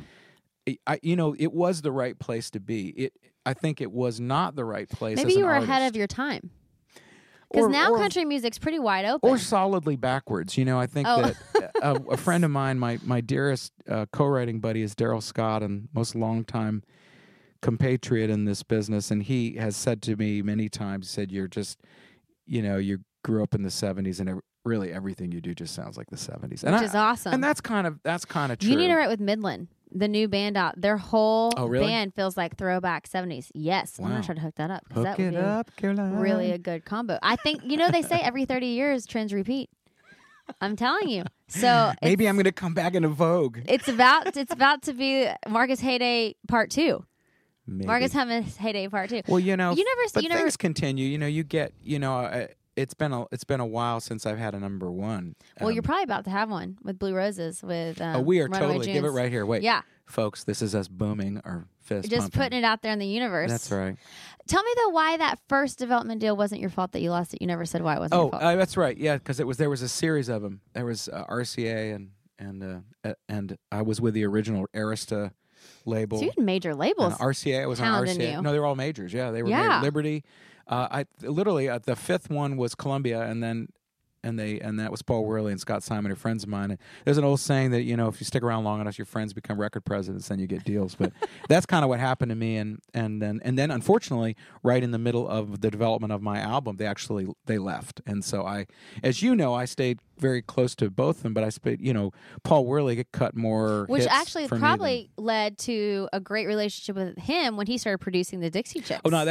it was the right place to be. I think it was not the right place. Maybe as you an were artist. ahead of your time. Because now country music's pretty wide open. Or solidly backwards. I think that a friend of mine, my dearest co-writing buddy is Daryl Scott, and most longtime compatriot in this business. And he has said to me many times, said, you're just, you grew up in the 70s and really everything you do just sounds like the 70s. Which is awesome. And that's kind of true. You need to write with Midland. The new band out, their whole really? band feels like throwback 70s. Yes, I'm gonna try to hook that up because that would be Caroline. really a good combo. I think they say every 30 years trends repeat. I'm telling you. So maybe I'm gonna come back into vogue. It's about to be Marcus Heyday Part 2. Maybe. Marcus Heyday Heyday Part 2. Well, things continue. You get it's been a while since I've had a number one. Well, you're probably about to have one with Blue Roses with we are Runaway totally. Junes. Give it right here. Wait. Yeah. Folks, this is us booming our fist Just pumping. putting it out there in the universe. That's right. Tell me, though, why that first development deal wasn't your fault that you lost it. You never said why it wasn't your fault. That's right. Yeah, because there was a series of them. There was RCA and I was with the original Arista label. So you had major labels. RCA. I was on hounding RCA. you. No, they were all majors. Yeah, they were Liberty. I literally the fifth one was Columbia, and that was Paul Worley and Scott Simon, are friends of mine. And there's an old saying that if you stick around long enough, your friends become record presidents, then you get deals. But that's kind of what happened to me. And then unfortunately, right in the middle of the development of my album, they left. And so I stayed very close to both of them. But Paul Worley cut more, which hits actually for me probably led to a great relationship with him when he started producing the Dixie Chicks. Oh no,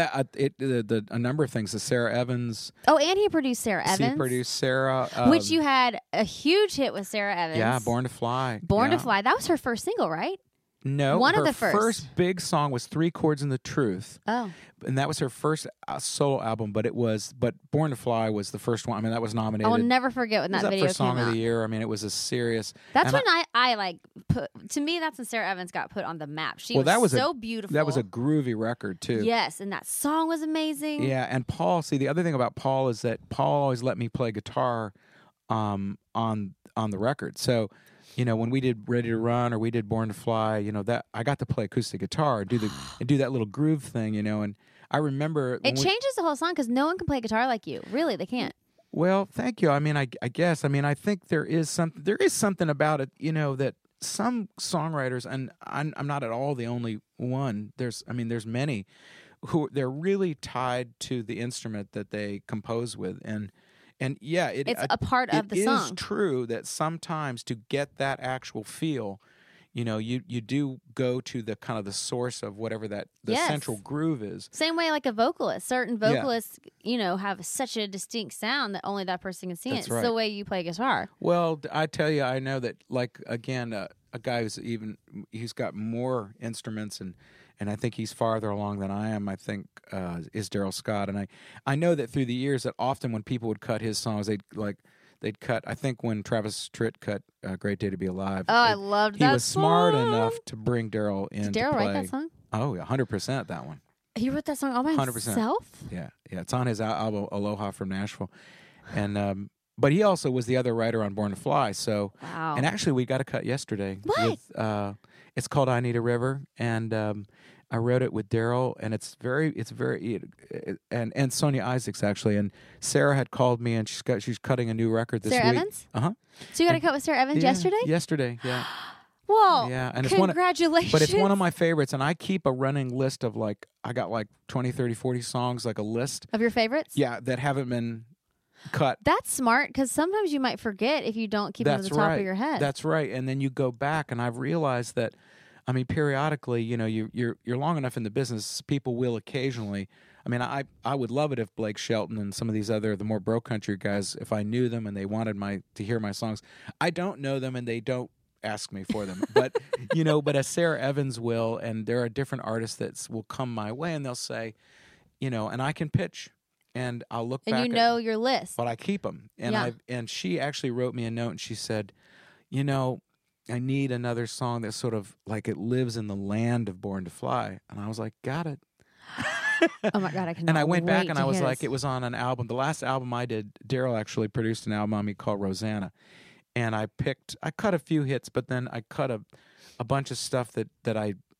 a number of things. The Sarah Evans. Oh, and he produced Sarah Evans. He produced Sarah, which you had a huge hit with Sarah Evans. Yeah, Born to Fly. Born to Fly. That was her first single, right? No, one of the first big song was 3 Chords in the Truth. Oh, and that was her first solo album. But Born to Fly was the first one. I mean, that was nominated. I will never forget when that video for Song came out. of the Year. I mean, it was a serious. That's when I like put. To me, that's when Sarah Evans got put on the map. She was so beautiful. That was a groovy record too. Yes, and that song was amazing. Yeah, and Paul. See, the other thing about Paul is that Paul always let me play guitar, on the record. So. When we did Ready to Run or we did Born to Fly, that I got to play acoustic guitar and do that little groove thing, and I remember it changes the whole song because no one can play guitar like you. Really, they can't. Well, thank you. I mean, I guess. I mean, I think there is something about it, that some songwriters, and I'm not at all the only one. There's many who they're really tied to the instrument that they compose with, and yeah, it's a part of the song. It is true that sometimes to get that actual feel, you do go to the kind of the source of whatever the central groove is. Same way like a vocalist. Certain vocalists, have such a distinct sound that only that person can sing it. It's the way you play guitar. Well, I tell you, I know that again, a guy who's got more instruments and I think he's farther along than I am, I think, is Daryl Scott. And I know that through the years that often when people would cut his songs, they'd cut, I think when Travis Tritt cut Great Day to Be Alive. Oh, I loved that song. He was smart enough to bring Daryl in. Did Daryl write that song? Oh, yeah, 100% that one. He wrote that song all by 100%. himself? Yeah, it's on his album Aloha from Nashville. And but he also was the other writer on Born to Fly. So, Wow. and actually, we got a cut yesterday. What? With, it's called I Need a River, and I wrote it with Daryl, and it's very, and Sonia Isaacs actually, and Sarah had called me, and she's cutting a new record this Sarah week. Evans? Uh-huh. So you got a cut with Sarah Evans yesterday? Yesterday, yeah. Whoa. Yeah, and congratulations. but it's one of my favorites, and I keep a running list of I got 20, 30, 40 songs, like a list. Of your favorites? Yeah, that haven't been cut. That's smart, because sometimes you might forget if you don't keep them at the top of your head. That's right. And then you go back, and I've realized that, I mean, periodically, you're long enough in the business, people will occasionally. I mean, I would love it if Blake Shelton and some of these the more bro country guys, if I knew them and they wanted to hear my songs. I don't know them, and they don't ask me for them, but but as Sarah Evans will, and there are different artists that will come my way, and they'll say, and I can pitch, and I'll look back, and your list, but I keep them, and and she actually wrote me a note, and she said, I need another song that's sort of like it lives in the land of Born to Fly, and I was like, got it. Oh my God, I cannot. And I went back, wait and to I was hear like, this. it was on an album. The last album I did, Daryl actually produced an album on me called Rosanna. And I cut a few hits, but then I cut a bunch of stuff that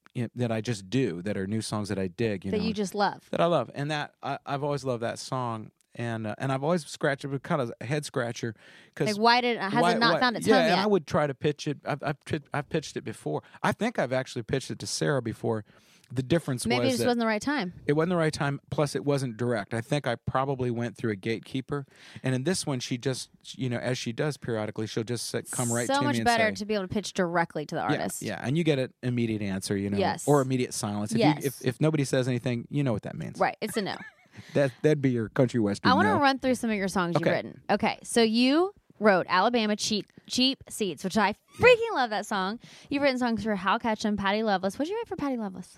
I just do, that are new songs that I dig, that you just love. that I love, and that I've always loved that song, and I've always scratched it, kind of a head scratcher, because Like, why has it not found its home yeah, yet? and I would try to pitch it. I've pitched it before. I think I've actually pitched it to Sarah before. The difference Maybe it was just that wasn't the right time. it wasn't the right time. Plus, it wasn't direct. I think I probably went through a gatekeeper. And in this one, she just, as she does periodically, she'll just come right to So me much and better say, to be able to pitch directly to the artist. Yeah, and you get an immediate answer, Yes. or immediate silence. If, Yes. if nobody says anything, you know what that means. Right. It's a no. That'd be your country western. I want to no. run through some of your songs you've Okay. written. Okay. So you wrote Alabama Cheap Seats, which I freaking love that song. You've written songs for Hal Ketchum, Patty Loveless. What did you write for Patty Loveless?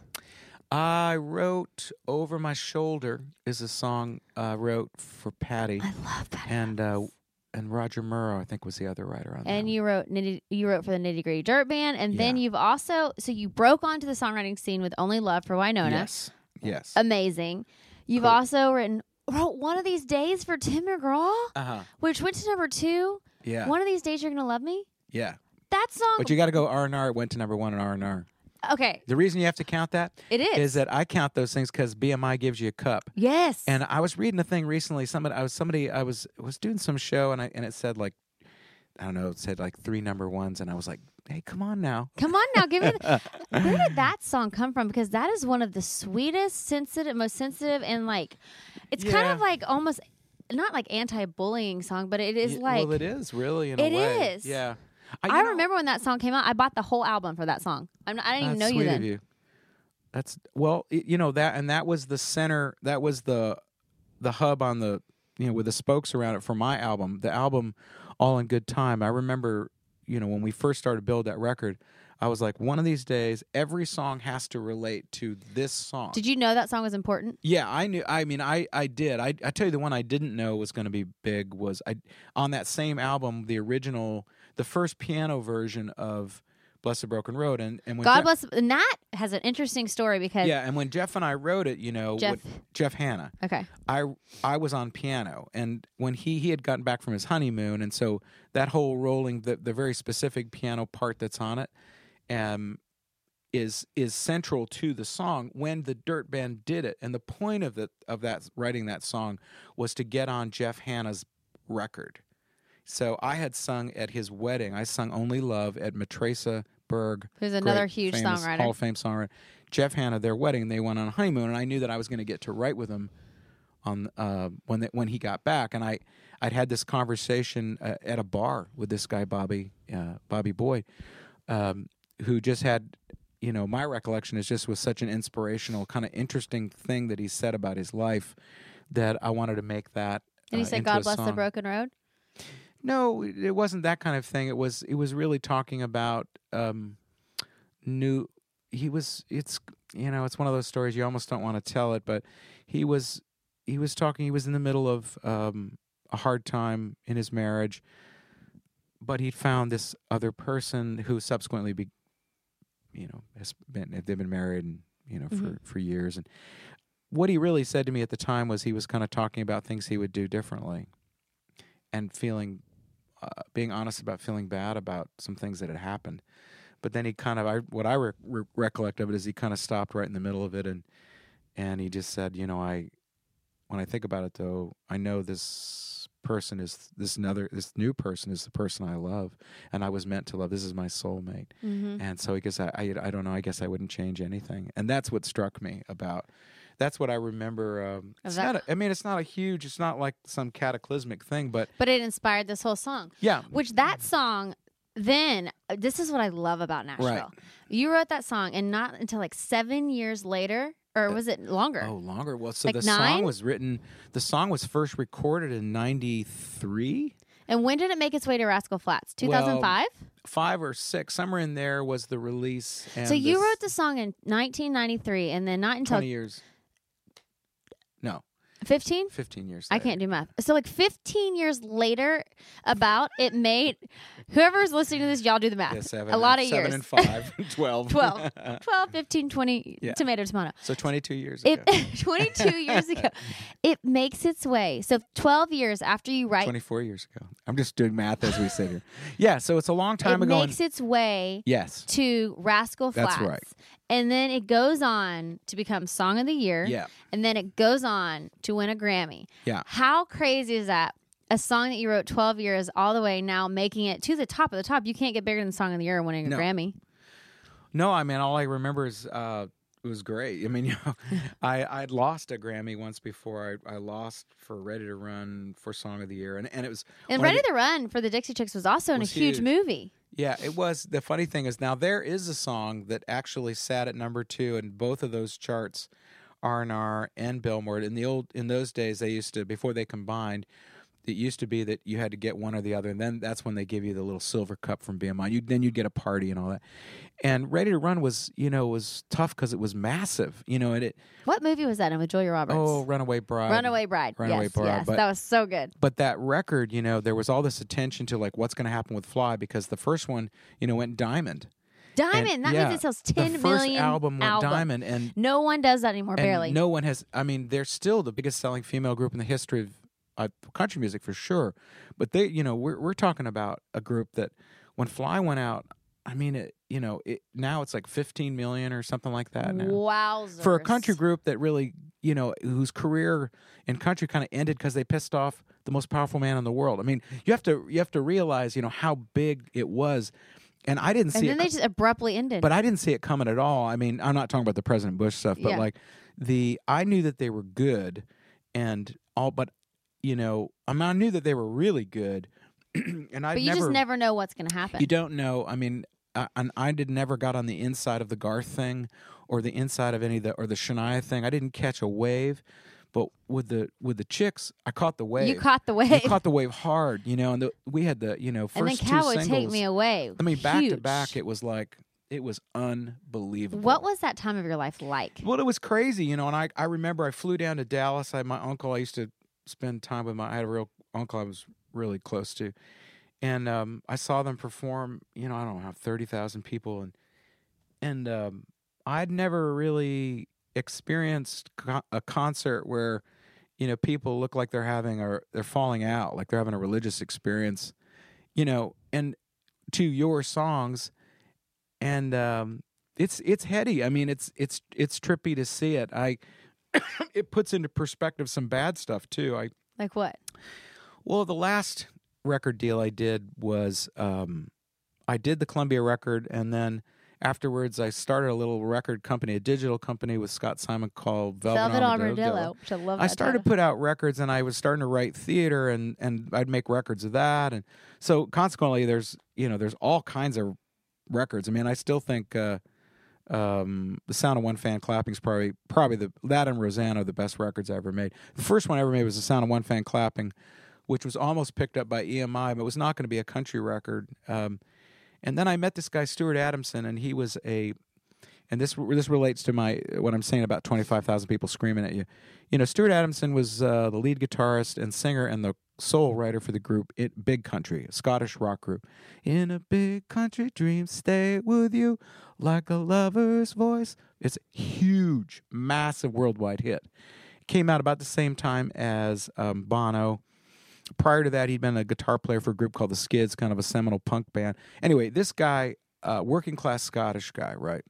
I wrote "Over My Shoulder" is a song I wrote for Patty, I love Patty. and Roger Murrow, I think, was the other writer on that. And one. you wrote for the Nitty Gritty Dirt Band, and then Yeah. you've also you broke onto the songwriting scene with Only Love for Winona. Yes. Amazing. You've Cool. also wrote One of These Days for Tim McGraw, Uh-huh. which went to number 2. Yeah. One of These Days You're Gonna Love Me. Yeah. That song. But you got to go R&R. It went to number 1 in R&R. Okay, The reason you have to count that it is. is that I count those things because BMI gives you a cup. Yes. And I was reading a thing recently. I was doing some show, and it said it said 3 number 1s, and I was like, hey, come on now. Come on now, give me. Where did that song come from? Because that is one of the sweetest, most sensitive, and it's kind Yeah. of like almost not like anti-bullying song, but it is well, it is really in a It way. is. Yeah. I remember when that song came out. I bought the whole album for that song. I didn't even know That's you sweet then. of you. That's that was the center. That was the hub on the with the spokes around it for my album. The album, All in Good Time. I remember when we first started to build that record, I was like, one of these days, every song has to relate to this song. Did you know that song was important? Yeah, I knew. I mean, I did. I tell you, the one I didn't know was going to be big was on that same album, the first piano version of "Bless the Broken Road," and when God bless. And that has an interesting story because and when Jeff and I wrote it, Jeff Hanna, Okay. I was on piano, and when he had gotten back from his honeymoon, and so that whole rolling, the very specific piano part that's on it, is central to the song. When the Dirt Band did it, and the point of that writing that song was to get on Jeff Hanna's record. So I had sung at his wedding. I sung "Only Love" at Matresa Berg. Who's another great, huge famous songwriter. Hall of Fame songwriter. Jeff Hanna, their wedding, they went on a honeymoon, and I knew that I was going to get to write with him on when he got back. And I'd had this conversation at a bar with this guy Bobby Boyd, who just had, my recollection is just was such an inspirational, kind of interesting thing that he said about his life that I wanted to make that. And he said, into "God a bless the song. broken road." No, it wasn't that kind of thing. It was really talking about it's one of those stories you almost don't want to tell it, but he was talking, he was in the middle of a hard time in his marriage, but he'd found this other person who subsequently they've been married and for years, and what he really said to me at the time was he was kind of talking about things he would do differently. and feeling, being honest about feeling bad about some things that had happened. But then he kind of, what I recollect of it is he kind of stopped right in the middle of it, and he just said, when I think about it though, I know this person is this new person is the person I love, and I was meant to love. This is my soulmate. Mm-hmm. And so I guess I don't know. I guess I wouldn't change anything, and that's what struck me about. That's what I remember. It's not like some cataclysmic thing, but it inspired this whole song. Yeah. Which that song, then, this is what I love about Nashville. Right. You wrote that song, and not until like 7 years later, or was it longer? Oh, longer. Well, so Like the 9? song was written. The song was first recorded in '93. And when did it make its way to Rascal Flatts? 2005? 5 or 6, somewhere in there was the release. And So you wrote the song in 1993, and then not until 20 years. No, 15? 15 years. I later. can't do math. So like 15 years later, it made, whoever's listening to this, y'all do the math. Yeah, 7, a lot of 7 years. and 5, 12. 12, 15, 20, Yeah. tomato. So 22 years ago. 22 years ago, it makes its way. So 12 years after you write, 24 years ago. I'm just doing math as we sit here. Yeah, so it's a long time it ago. makes its way Yes. to Rascal Flatts. That's right. And then it goes on to become Song of the Year. Yeah. And then it goes on to win a Grammy. Yeah. How crazy is that? A song that you wrote 12 years all the way now making it to the top of the top. You can't get bigger than Song of the Year and winning a No. Grammy. No, I mean, all I remember is it was great. I mean, I'd lost a Grammy once before. I lost for Ready to Run for Song of the Year. And it was... And Ready to Run for the Dixie Chicks was also in a huge huge. movie. Yeah, it was. The funny thing is now there is a song that actually sat at number 2 in both of those charts, R&R and Billboard. In those days, they used to, before they combined, it used to be that you had to get one or the other, and then that's when they give you the little silver cup from BMI. Then you'd get a party and all that. And Ready to Run was tough because it was massive. What movie was that in with Julia Roberts? Oh, Runaway Bride. Runaway Bride. Runaway yes, Bride. yes. But- That was so good. But that record, there was all this attention to like what's going to happen with Fly because the first one, went diamond. Diamond. And, That yeah, means it sells 10 the first million album went diamond, and no one does that anymore, barely. no one has. I mean, they're still the biggest selling female group in the history of country music for sure. But they, we're talking about a group that when Fly went out, I mean, now it's like 15 million or something like that now. Wowzers. For a country group that really, whose career in country kind of ended because they pissed off the most powerful man in the world. I mean, you have to realize, how big it was. And I didn't see And it. then they just abruptly ended. But I didn't see it coming at all. I mean, I'm not talking about the President Bush stuff, but Yeah. I knew that they were good and all, but I knew that they were really good. And but you just never know what's going to happen. You don't know. I mean, I never got on the inside of the Garth thing or the inside of or the Shania thing. I didn't catch a wave. But with the Chicks, I caught the wave. You caught the wave. You caught the wave hard, and we had the first and then two Cowboy singles. Take Me Away. I mean, back to Huge. back, it was unbelievable. What was that time of your life like? Well, it was crazy, and I remember I flew down to Dallas. I had my uncle. I used to spend time with I had a real uncle I was really close to, and I saw them perform. I don't know, 30,000 people, and I'd never really experienced a concert where people look like they're falling out, like they're having a religious experience, and to your songs, and it's heady. I mean, it's trippy to see it. It puts into perspective some bad stuff too. Like what? Well, the last record deal I did was I did the Columbia record, and then afterwards I started a little record company, a digital company with Scott Simon called Velvet Armadillo. Which I love. I that started to title. put out records, and I was starting to write theater, and I'd make records of that, and so consequently, there's all kinds of records. I mean, I still think the Sound of One Fan Clapping is probably that and Rosanna are the best records I ever made. The first one I ever made was the Sound of One Fan Clapping, which was almost picked up by EMI, but was not going to be a country record. And then I met this guy, Stuart Adamson, and he was and this relates to what I'm saying about 25,000 people screaming at you. Stuart Adamson was the lead guitarist and singer and the sole writer for the group Big Country, a Scottish rock group. In a big country, dreams stay with you like a lover's voice. It's a huge, massive worldwide hit. It came out about the same time as Bono. prior to that, he'd been a guitar player for a group called the Skids, kind of a seminal punk band. Anyway, this guy, working class Scottish guy, right?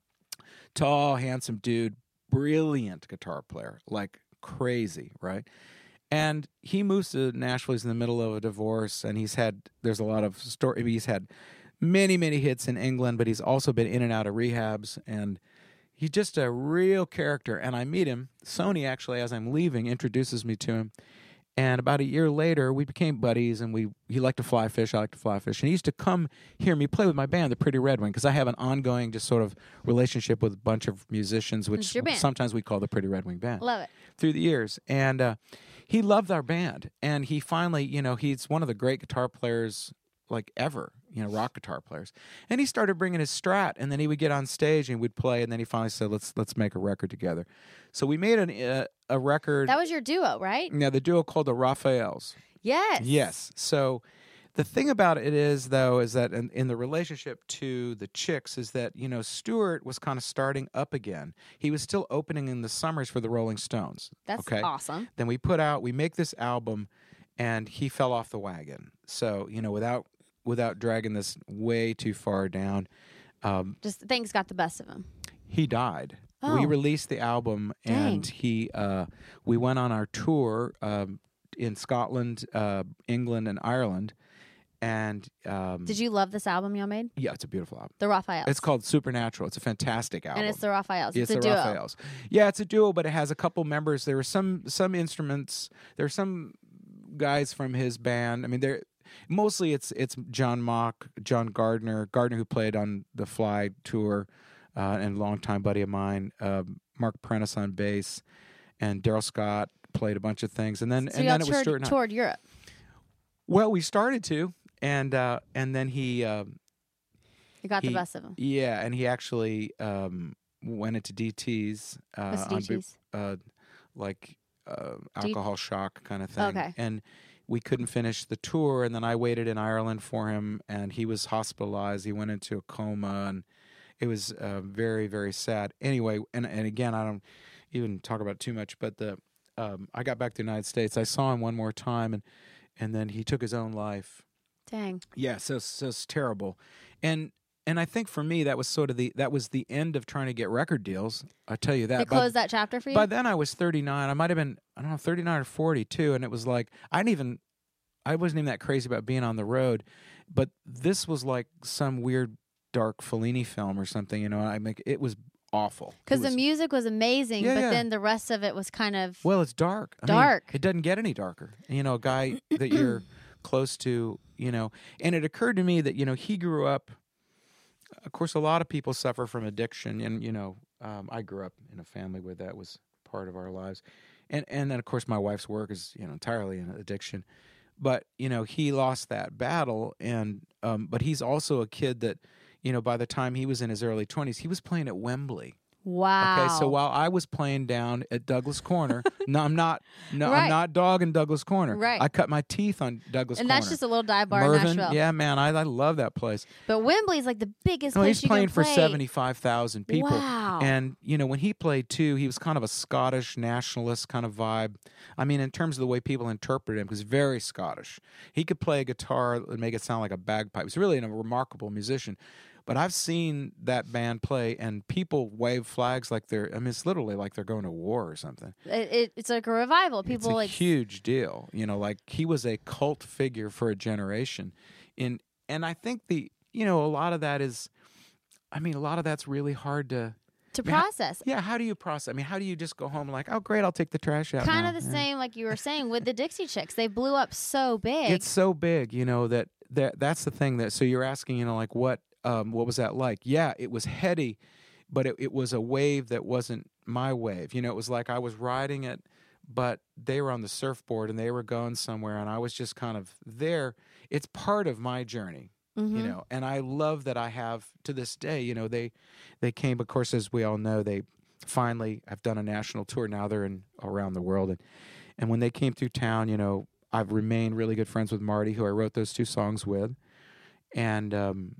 Tall, handsome dude, brilliant guitar player, like crazy, right? And he moves to Nashville. He's in the middle of a divorce, and there's a lot of story. He's had many, many hits in England, but he's also been in and out of rehabs, and he's just a real character. And I meet him. Sony, actually, as I'm leaving, introduces me to him. And about a year later, we became buddies, and he liked to fly fish, I liked to fly fish. And he used to come hear me play with my band, the Pretty Red Wing, because I have an ongoing just sort of relationship with a bunch of musicians, which sometimes we call the Pretty Red Wing Band. Love it. Through the years. And he loved our band. And he finally, he's one of the great guitar players like ever, rock guitar players. And he started bringing his Strat, and then he would get on stage and we'd play, and then he finally said, let's make a record together. So we made a record. That was your duo, right? Yeah, the duo called the Raphaels. Yes. Yes. So the thing about it is, though, is that in the relationship to the Chicks is that, Stuart was kind of starting up again. He was still opening in the summers for the Rolling Stones. That's awesome. Then we make this album, and he fell off the wagon. So, without dragging this way too far down. Just things got the best of him. He died. Oh. We released the album, and we went on our tour in Scotland, England, and Ireland. And did you love this album y'all made? Yeah, it's a beautiful album. The Raphaels. It's called Supernatural. It's a fantastic album. And it's the Raphaels. It's a the duo. Raphaels. Yeah, it's a duo, but it has a couple members. There were some instruments. There are some guys from his band. I mean, mostly it's John Mock, John Gardner who played on the Fly tour, and a longtime buddy of mine, Mark Prentice on bass, and Daryl Scott played a bunch of things, and then so it was Stuart and I. Toured Europe. Well, we started to, and then he got the best of him. Yeah, and he actually went into DTs, DTs? Alcohol shock kind of thing. Okay. And we couldn't finish the tour, and then I waited in Ireland for him, and he was hospitalized. He went into a coma, and it was very, very sad. Anyway, and again, I don't even talk about it too much, but I got back to the United States. I saw him one more time, and then he took his own life. Dang. Yeah, so it's terrible. And I think for me that was the end of trying to get record deals. I tell you that. They closed that chapter for you? By then I was 39. I might have been 39 or 42, and it was like I wasn't even that crazy about being on the road, but this was like some weird dark Fellini film or something, it was awful. Because the music was amazing, but then the rest of it was kind of it's dark. I mean, it doesn't get any darker. A guy that you're close to, and it occurred to me that, he grew up. Of course, a lot of people suffer from addiction, and I grew up in a family where that was part of our lives, and then of course my wife's work is entirely an addiction, but he lost that battle, and but he's also a kid that by the time he was in his early 20s, he was playing at Wembley. Wow. Okay, so while I was playing down at Douglas Corner, I'm not dogging Douglas Corner. Right. I cut my teeth on Douglas Corner. And that's just a little dive bar Mervyn, in Nashville. yeah, man, I love that place. But Wembley's like the biggest place he's you playing can play. for 75,000 people. Wow. And, when he played too, he was kind of a Scottish nationalist kind of vibe. I mean, in terms of the way people interpret him, because very Scottish. He could play a guitar and make it sound like a bagpipe. He's really a remarkable musician. But I've seen that band play, and people wave flags like it's literally like they're going to war or something. It's like a revival. People, it's a huge deal. Like he was a cult figure for a generation. And I think a lot of that is, a lot of that's really hard to process. How do you process? How do you just go home like, oh, great, I'll take the trash out Kind now. of the same, like you were saying, with the Dixie Chicks. They blew up so big. It's so big, that's the thing so you're asking, like what was that like? Yeah, it was heady, but it was a wave that wasn't my wave. It was like I was riding it, but they were on the surfboard and they were going somewhere, and I was just kind of there. It's part of my journey, and I love that I have to this day. They came, of course, as we all know, they finally have done a national tour. Now they're around the world, and when they came through town, I've remained really good friends with Marty, who I wrote those 2 songs with, and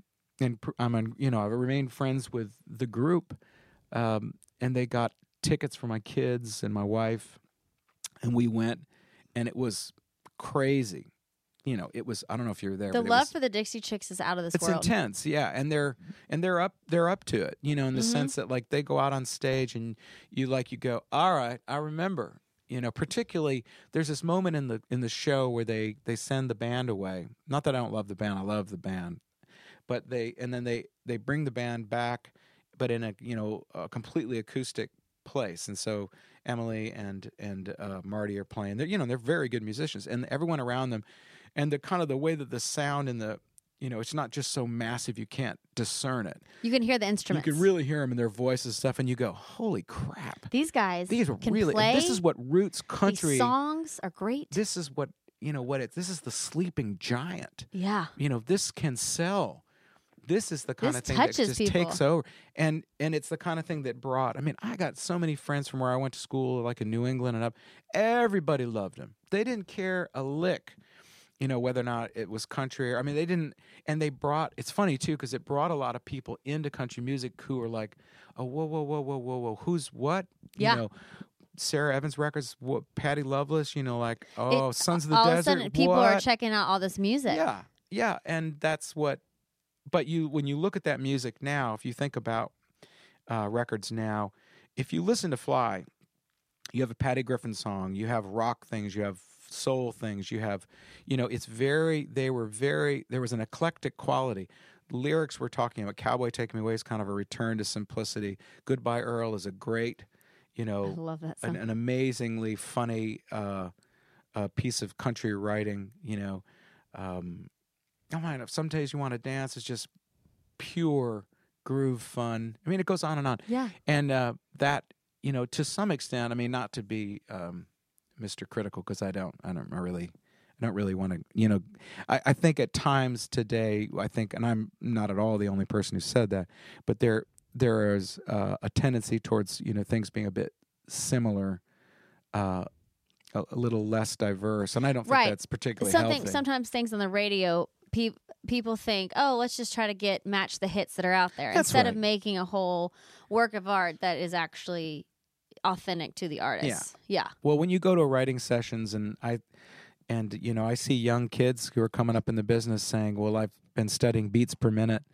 I've remained friends with the group, and they got tickets for my kids and my wife, and we went, and it was crazy. You know, it was. I don't know if you were there. The but love for the Dixie Chicks is out of this it's world. intense, yeah, and they're up to it. You know, in the sense that like they go out on stage and you go, all right, I remember. You know, particularly there's this moment in the show where they send the band away. Not that I don't love the band, I love the band, but they bring the band back, but in a completely acoustic place. And so Emily and Marty are playing. They're very good musicians, and everyone around them, and the kind of the way that the sound and the it's not just so massive you can't discern it. You can hear the instruments. You can really hear them in their voices and stuff, and you go, "Holy crap!" These guys can really. play. This is what roots country. These songs are great. This is what This is the sleeping giant. Yeah. This can sell. This is the kind of thing that just people. takes over, and it's the kind of thing that brought. I mean, I got so many friends from where I went to school, like in New England and up. Everybody loved them. They didn't care a lick. Whether or not it was country. I mean, they didn't, and they brought, it's funny too, because it brought a lot of people into country music who were like, oh, whoa, who's what? Yeah. Sarah Evans Records, Patty Loveless, Sons of the Desert. All of a sudden, people what? are checking out all this music. Yeah, and that's what, but when you look at that music now, if you think about records now, if you listen to Fly, you have a Patty Griffin song, you have rock things, you have soul things, you have there was an eclectic quality. Lyrics we're talking about, Cowboy Take Me Away is kind of a return to simplicity. Goodbye Earl is a great I love that song. an amazingly funny piece of country writing. Some Days You Want to Dance is just pure groove fun. I mean, it goes on and on. Yeah. And that to some extent, I mean, not to be Mr. Critical, because I don't really want to, I think at times today, and I'm not at all the only person who said that, but there is a tendency towards, things being a bit similar, a little less diverse, and I don't think that's particularly healthy. Sometimes things on the radio, people think, oh, let's just try to match the hits that are out there, instead of making a whole work of art that is actually authentic to the artist. Yeah. Well, when you go to writing sessions, and I see young kids who are coming up in the business saying, well, I've been studying beats per minute,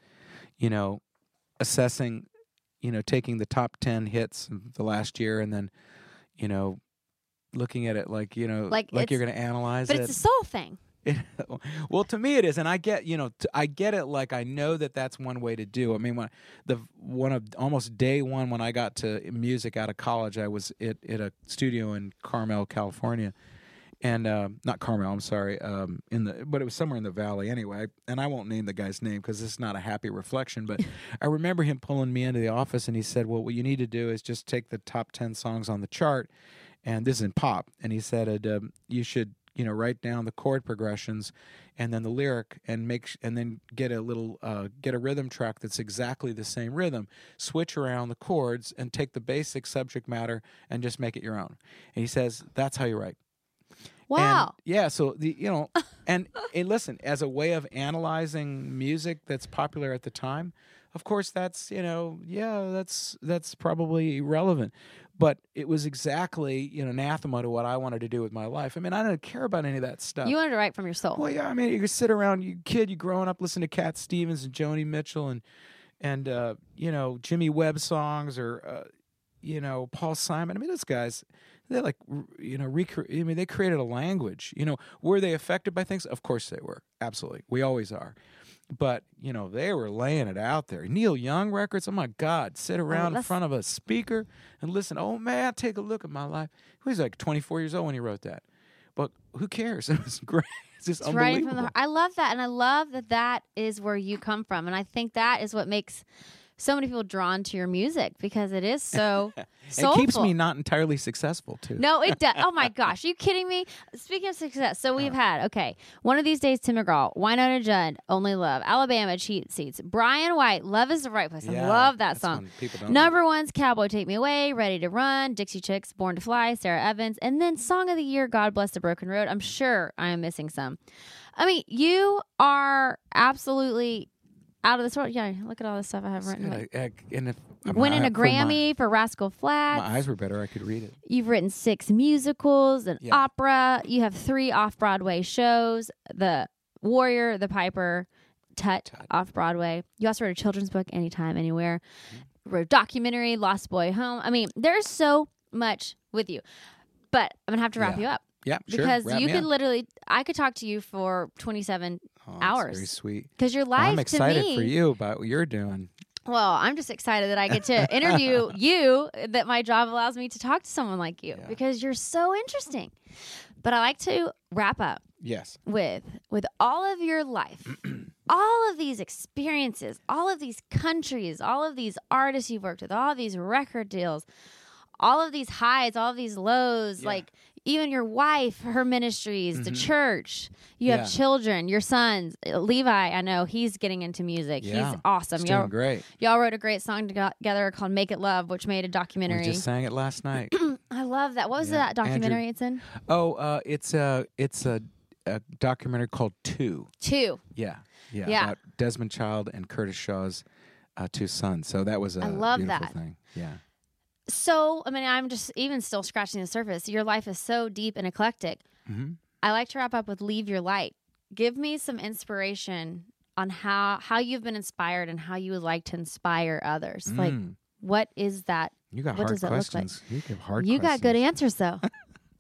assessing, taking the top 10 hits of the last year, and then, looking at it like you're going to analyze it. But it's a soul thing. Well, to me it is, and I get it. Like, I know that that's one way to do. I mean, almost day one when I got to music out of college, I was at a studio in Carmel, California, and not Carmel. I'm sorry, but it was somewhere in the valley anyway. And I won't name the guy's name because it's not a happy reflection. But I remember him pulling me into the office, and he said, "Well, what you need to do is just take the top 10 songs on the chart, and this is in pop." And he said, "You should." Write down the chord progressions and then the lyric, and then get a rhythm track that's exactly the same rhythm. Switch around the chords and take the basic subject matter and just make it your own. And he says that's how you write. Wow. And, yeah. So and listen, as a way of analyzing music that's popular at the time, of course that's that's probably irrelevant. But it was exactly anathema to what I wanted to do with my life. I mean, I don't care about any of that stuff. You wanted to write from your soul. Well, yeah. I mean, you could sit around, you growing up listening to Cat Stevens and Joni Mitchell and Jimmy Webb songs, or Paul Simon. I mean, those guys, they they created a language. Were they affected by things? Of course they were. Absolutely, we always are. But, they were laying it out there. Neil Young records, oh, my God, sit around in front of a speaker and listen. Oh, man, take a look at my life. He was like 24 years old when he wrote that. But who cares? It was great. It's just unbelievable. I love that, and I love that is where you come from. And I think that is what makes so many people drawn to your music, because it is so soulful. It keeps me not entirely successful, too. No, it does. Oh, my gosh. Are you kidding me? Speaking of success, so we've had, One of These Days, Tim McGraw, Wynonna Judd, Only Love, Alabama, Cheat Seats, Brian White, Love is the Right Place. I love that song. Number one's Cowboy Take Me Away, Ready to Run, Dixie Chicks, Born to Fly, Sarah Evans, and then Song of the Year, God Bless the Broken Road. I'm sure I am missing some. I mean, you are absolutely out of this world. Yeah, look at all this stuff I have written. Like, And if winning a Grammy for Rascal Flatts. my eyes were better, I could read it. You've written 6 musicals, an Yeah. opera. You have 3 off-Broadway shows. The Warrior, The Piper, Tut. Off-Broadway. You also wrote a children's book, Anytime, Anywhere. Wrote a documentary, Lost Boy Home. I mean, there's so much with you. But I'm going to have to wrap Yeah. you up. Yeah, sure. Because Wrap you me could up. literally, I could talk to you for 27 Oh, hours. That's very sweet. Because your Well, life I'm excited to me, for you about what you're doing. well, I'm just excited that I get to interview you, that my job allows me to talk to someone like you Yeah. because you're so interesting. But I like to wrap up Yes. with all of your life, all of these experiences, all of these countries, all of these artists you've worked with, all of these record deals, all of these highs, all of these lows, Yeah. like even your wife, her ministries, the church, you have Yeah. children, your sons. Levi, I know he's getting into music. Yeah. He's awesome. It's doing great. Y'all wrote a great song together called Make It Love, which made a documentary. We just sang it last night. I love that. What was Yeah. that documentary it's in? Oh, it's a documentary called Two. 2. Yeah. Yeah. About Desmond Child and Curtis Shaw's 2 sons. So that was a I love beautiful that. thing. Yeah. So, I mean, I'm just even still scratching the surface. Your life is so deep and eclectic. Mm-hmm. I like to wrap up with Leave Your Light. Give me some inspiration on how you've been inspired and how you would like to inspire others. Like, what is that? You got what hard does that look like? questions. You give hard You got good questions. answers,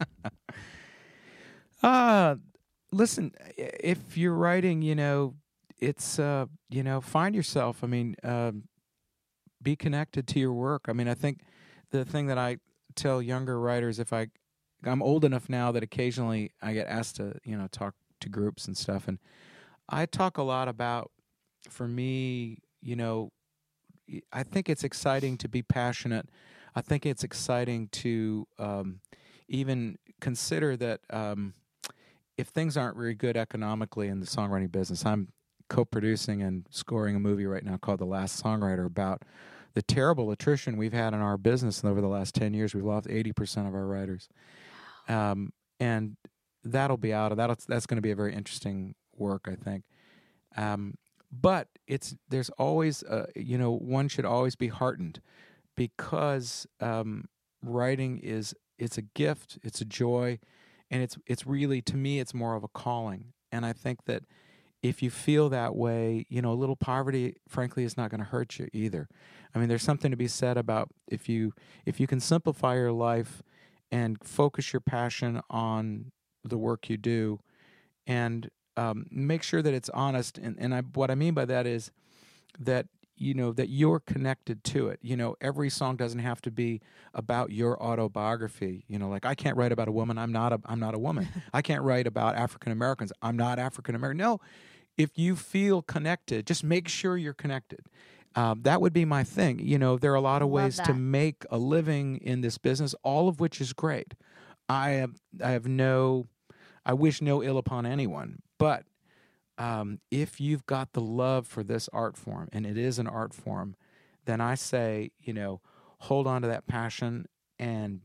though. Listen, if you're writing, it's, find yourself. I mean, be connected to your work. I mean, I think the thing that I tell younger writers, I'm old enough now that occasionally I get asked to, talk to groups and stuff. And I talk a lot about, for me, I think it's exciting to be passionate. I think it's exciting to even consider that if things aren't very good economically in the songwriting business, I'm co-producing and scoring a movie right now called The Last Songwriter about the terrible attrition we've had in our business over the last 10 years. We've lost 80% of our writers. And that'll be out. That's going to be a very interesting work, I think. But there's always, one should always be heartened because writing it's a gift, it's a joy, and it's really, to me, it's more of a calling. And I think that if you feel that way, a little poverty, frankly, is not going to hurt you either. I mean, there's something to be said about if you can simplify your life and focus your passion on the work you do, and make sure that it's honest. And what I mean by that is that that you're connected to it. Every song doesn't have to be about your autobiography. Like I can't write about a woman. I'm not a woman. I can't write about African Americans. I'm not African American. No, if you feel connected, just make sure you're connected. That would be my thing. There are a lot of ways to make a living in this business, all of which is great. I wish no ill upon anyone, but if you've got the love for this art form, and it is an art form, then I say, hold on to that passion and,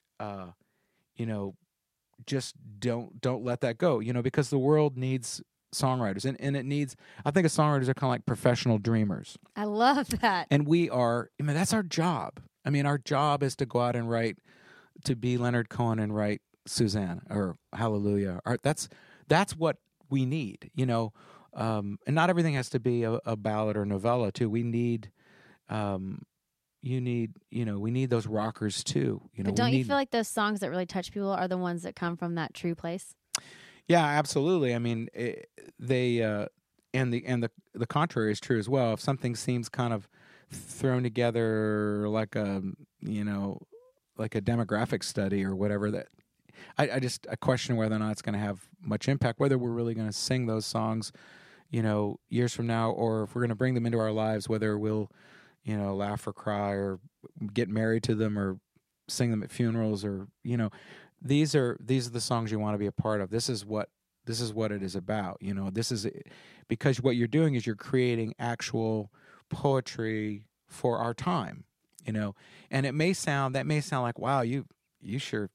just don't let that go, because the world needs songwriters and it needs, I think songwriters are kind of like professional dreamers. I love that. And we are, that's our job. I mean, our job is to go out and write, to be Leonard Cohen and write Suzanne or Hallelujah. That's what we need, and not everything has to be a ballad or novella too. We need, we need those rockers too. But don't you feel like those songs that really touch people are the ones that come from that true place? Yeah, absolutely. I mean, the contrary is true as well. If something seems kind of thrown together like a demographic study or whatever, that I question whether or not it's going to have much impact, whether we're really going to sing those songs, years from now, or if we're going to bring them into our lives, whether we'll, laugh or cry or get married to them or sing them at funerals or, these are the songs you want to be a part of. This is what it is about. This is because what you're doing is you're creating actual poetry for our time, and that may sound like, wow, you sure,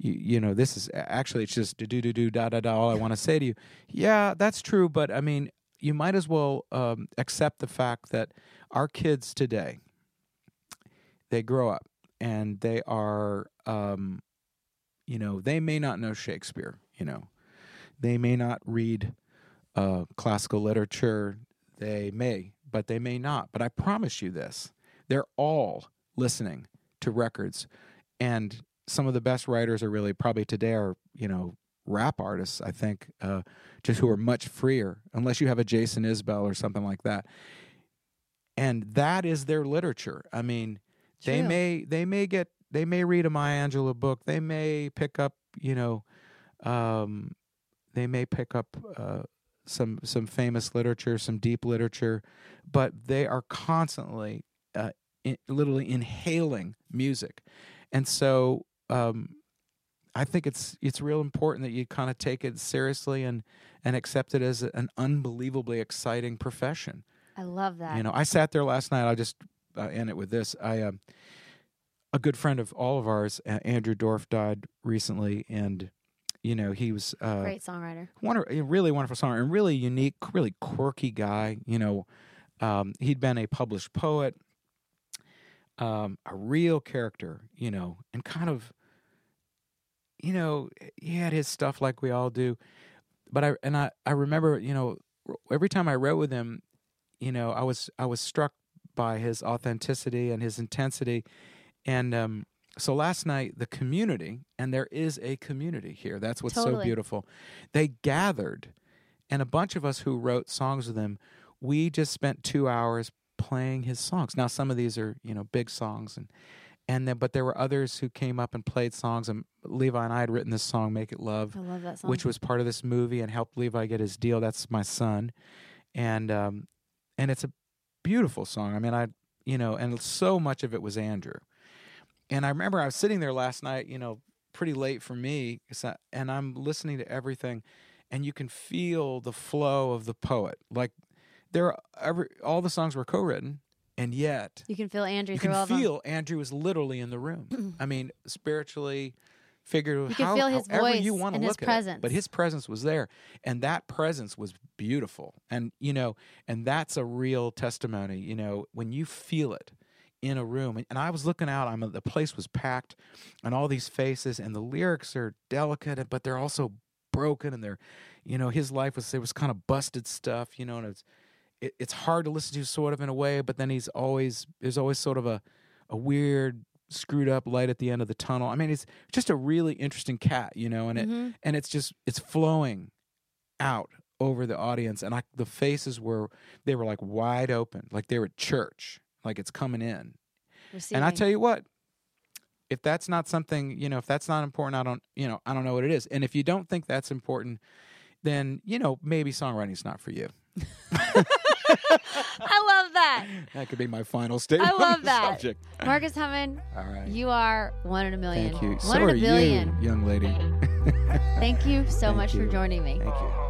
this is actually, it's just do da da da. All I want to say to you, yeah, that's true. But I mean, you might as well accept the fact that our kids today, they grow up and they are, they may not know Shakespeare, They may not read classical literature. They may, but they may not. But I promise you this, they're all listening to records. And some of the best writers are really probably today are, rap artists, I think, just who are much freer, unless you have a Jason Isbell or something like that. And that is their literature. I mean, they may read a Maya Angelou book. They may pick up, some famous literature, some deep literature, but they are constantly, literally inhaling music. And so I think it's real important that you kind of take it seriously and accept it as an unbelievably exciting profession. I love that. I sat there last night. I'll just end it with this. A good friend of all of ours, Andrew Dorff, died recently, and he was great songwriter, a really wonderful songwriter, and really unique, really quirky guy. He'd been a published poet, a real character, and kind of, he had his stuff like we all do. But I remember, every time I wrote with him, I was struck by his authenticity and his intensity. And so last night, the community, and there is a community here. That's what's so beautiful. They gathered, and a bunch of us who wrote songs with him, we just spent 2 hours playing his songs. Now, some of these are, big songs, but there were others who came up and played songs. And Levi and I had written this song, "Make It Love," I love that song, which was part of this movie and helped Levi get his deal. That's my son, and it's a beautiful song. I mean, and so much of it was Andrew. And I remember I was sitting there last night, pretty late for me, and I'm listening to everything, and you can feel the flow of the poet. Like all the songs were co-written, and yet you can feel Andrew. You can feel Andrew is literally in the room. I mean, spiritually, figuratively, you can feel his however voice you want to and look his at presence. it. But his presence was there, and that presence was beautiful. And and that's a real testimony. When you feel it in a room, and I was looking out, the place was packed, and all these faces, and the lyrics are delicate, but they're also broken, and they're, his life was kind of busted stuff, and it's hard to listen to sort of in a way, but then there's always sort of a weird screwed up light at the end of the tunnel. I mean, it's just a really interesting cat, and it's flowing out over the audience, and the faces were like wide open, like they were at church. Like it's coming in. Receiving. And I tell you what, if that's not something, if that's not important, I don't know what it is. And if you don't think that's important, then, maybe songwriting's not for you. I love that. That could be my final statement. I love on the that. subject. Marcus Hammond, all right. You are one in a million. Thank you. One So in are a billion. you, young lady. Thank you so Thank much you. for joining me. Thank you.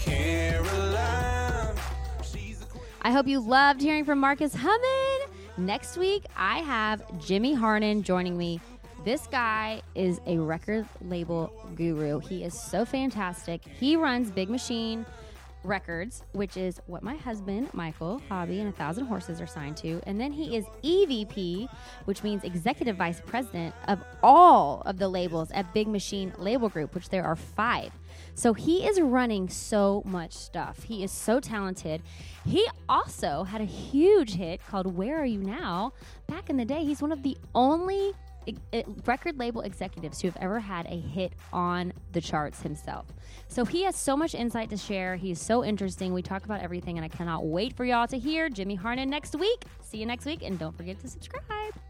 Caroline, I hope you loved hearing from Marcus Hammond. Next week, I have Jimmy Harnon joining me. This guy is a record label guru. He is so fantastic. He runs Big Machine Records, which is what my husband, Michael Hobby, and 1,000 Horses are signed to. And then he is EVP, which means Executive Vice President of all of the labels at Big Machine Label Group, which there are 5. So he is running so much stuff. He is so talented. He also had a huge hit called Where Are You Now? Back in the day, he's one of the only record label executives who have ever had a hit on the charts himself. So he has so much insight to share. He's so interesting. We talk about everything, and I cannot wait for y'all to hear Jimmy Harnon next week. See you next week, and don't forget to subscribe.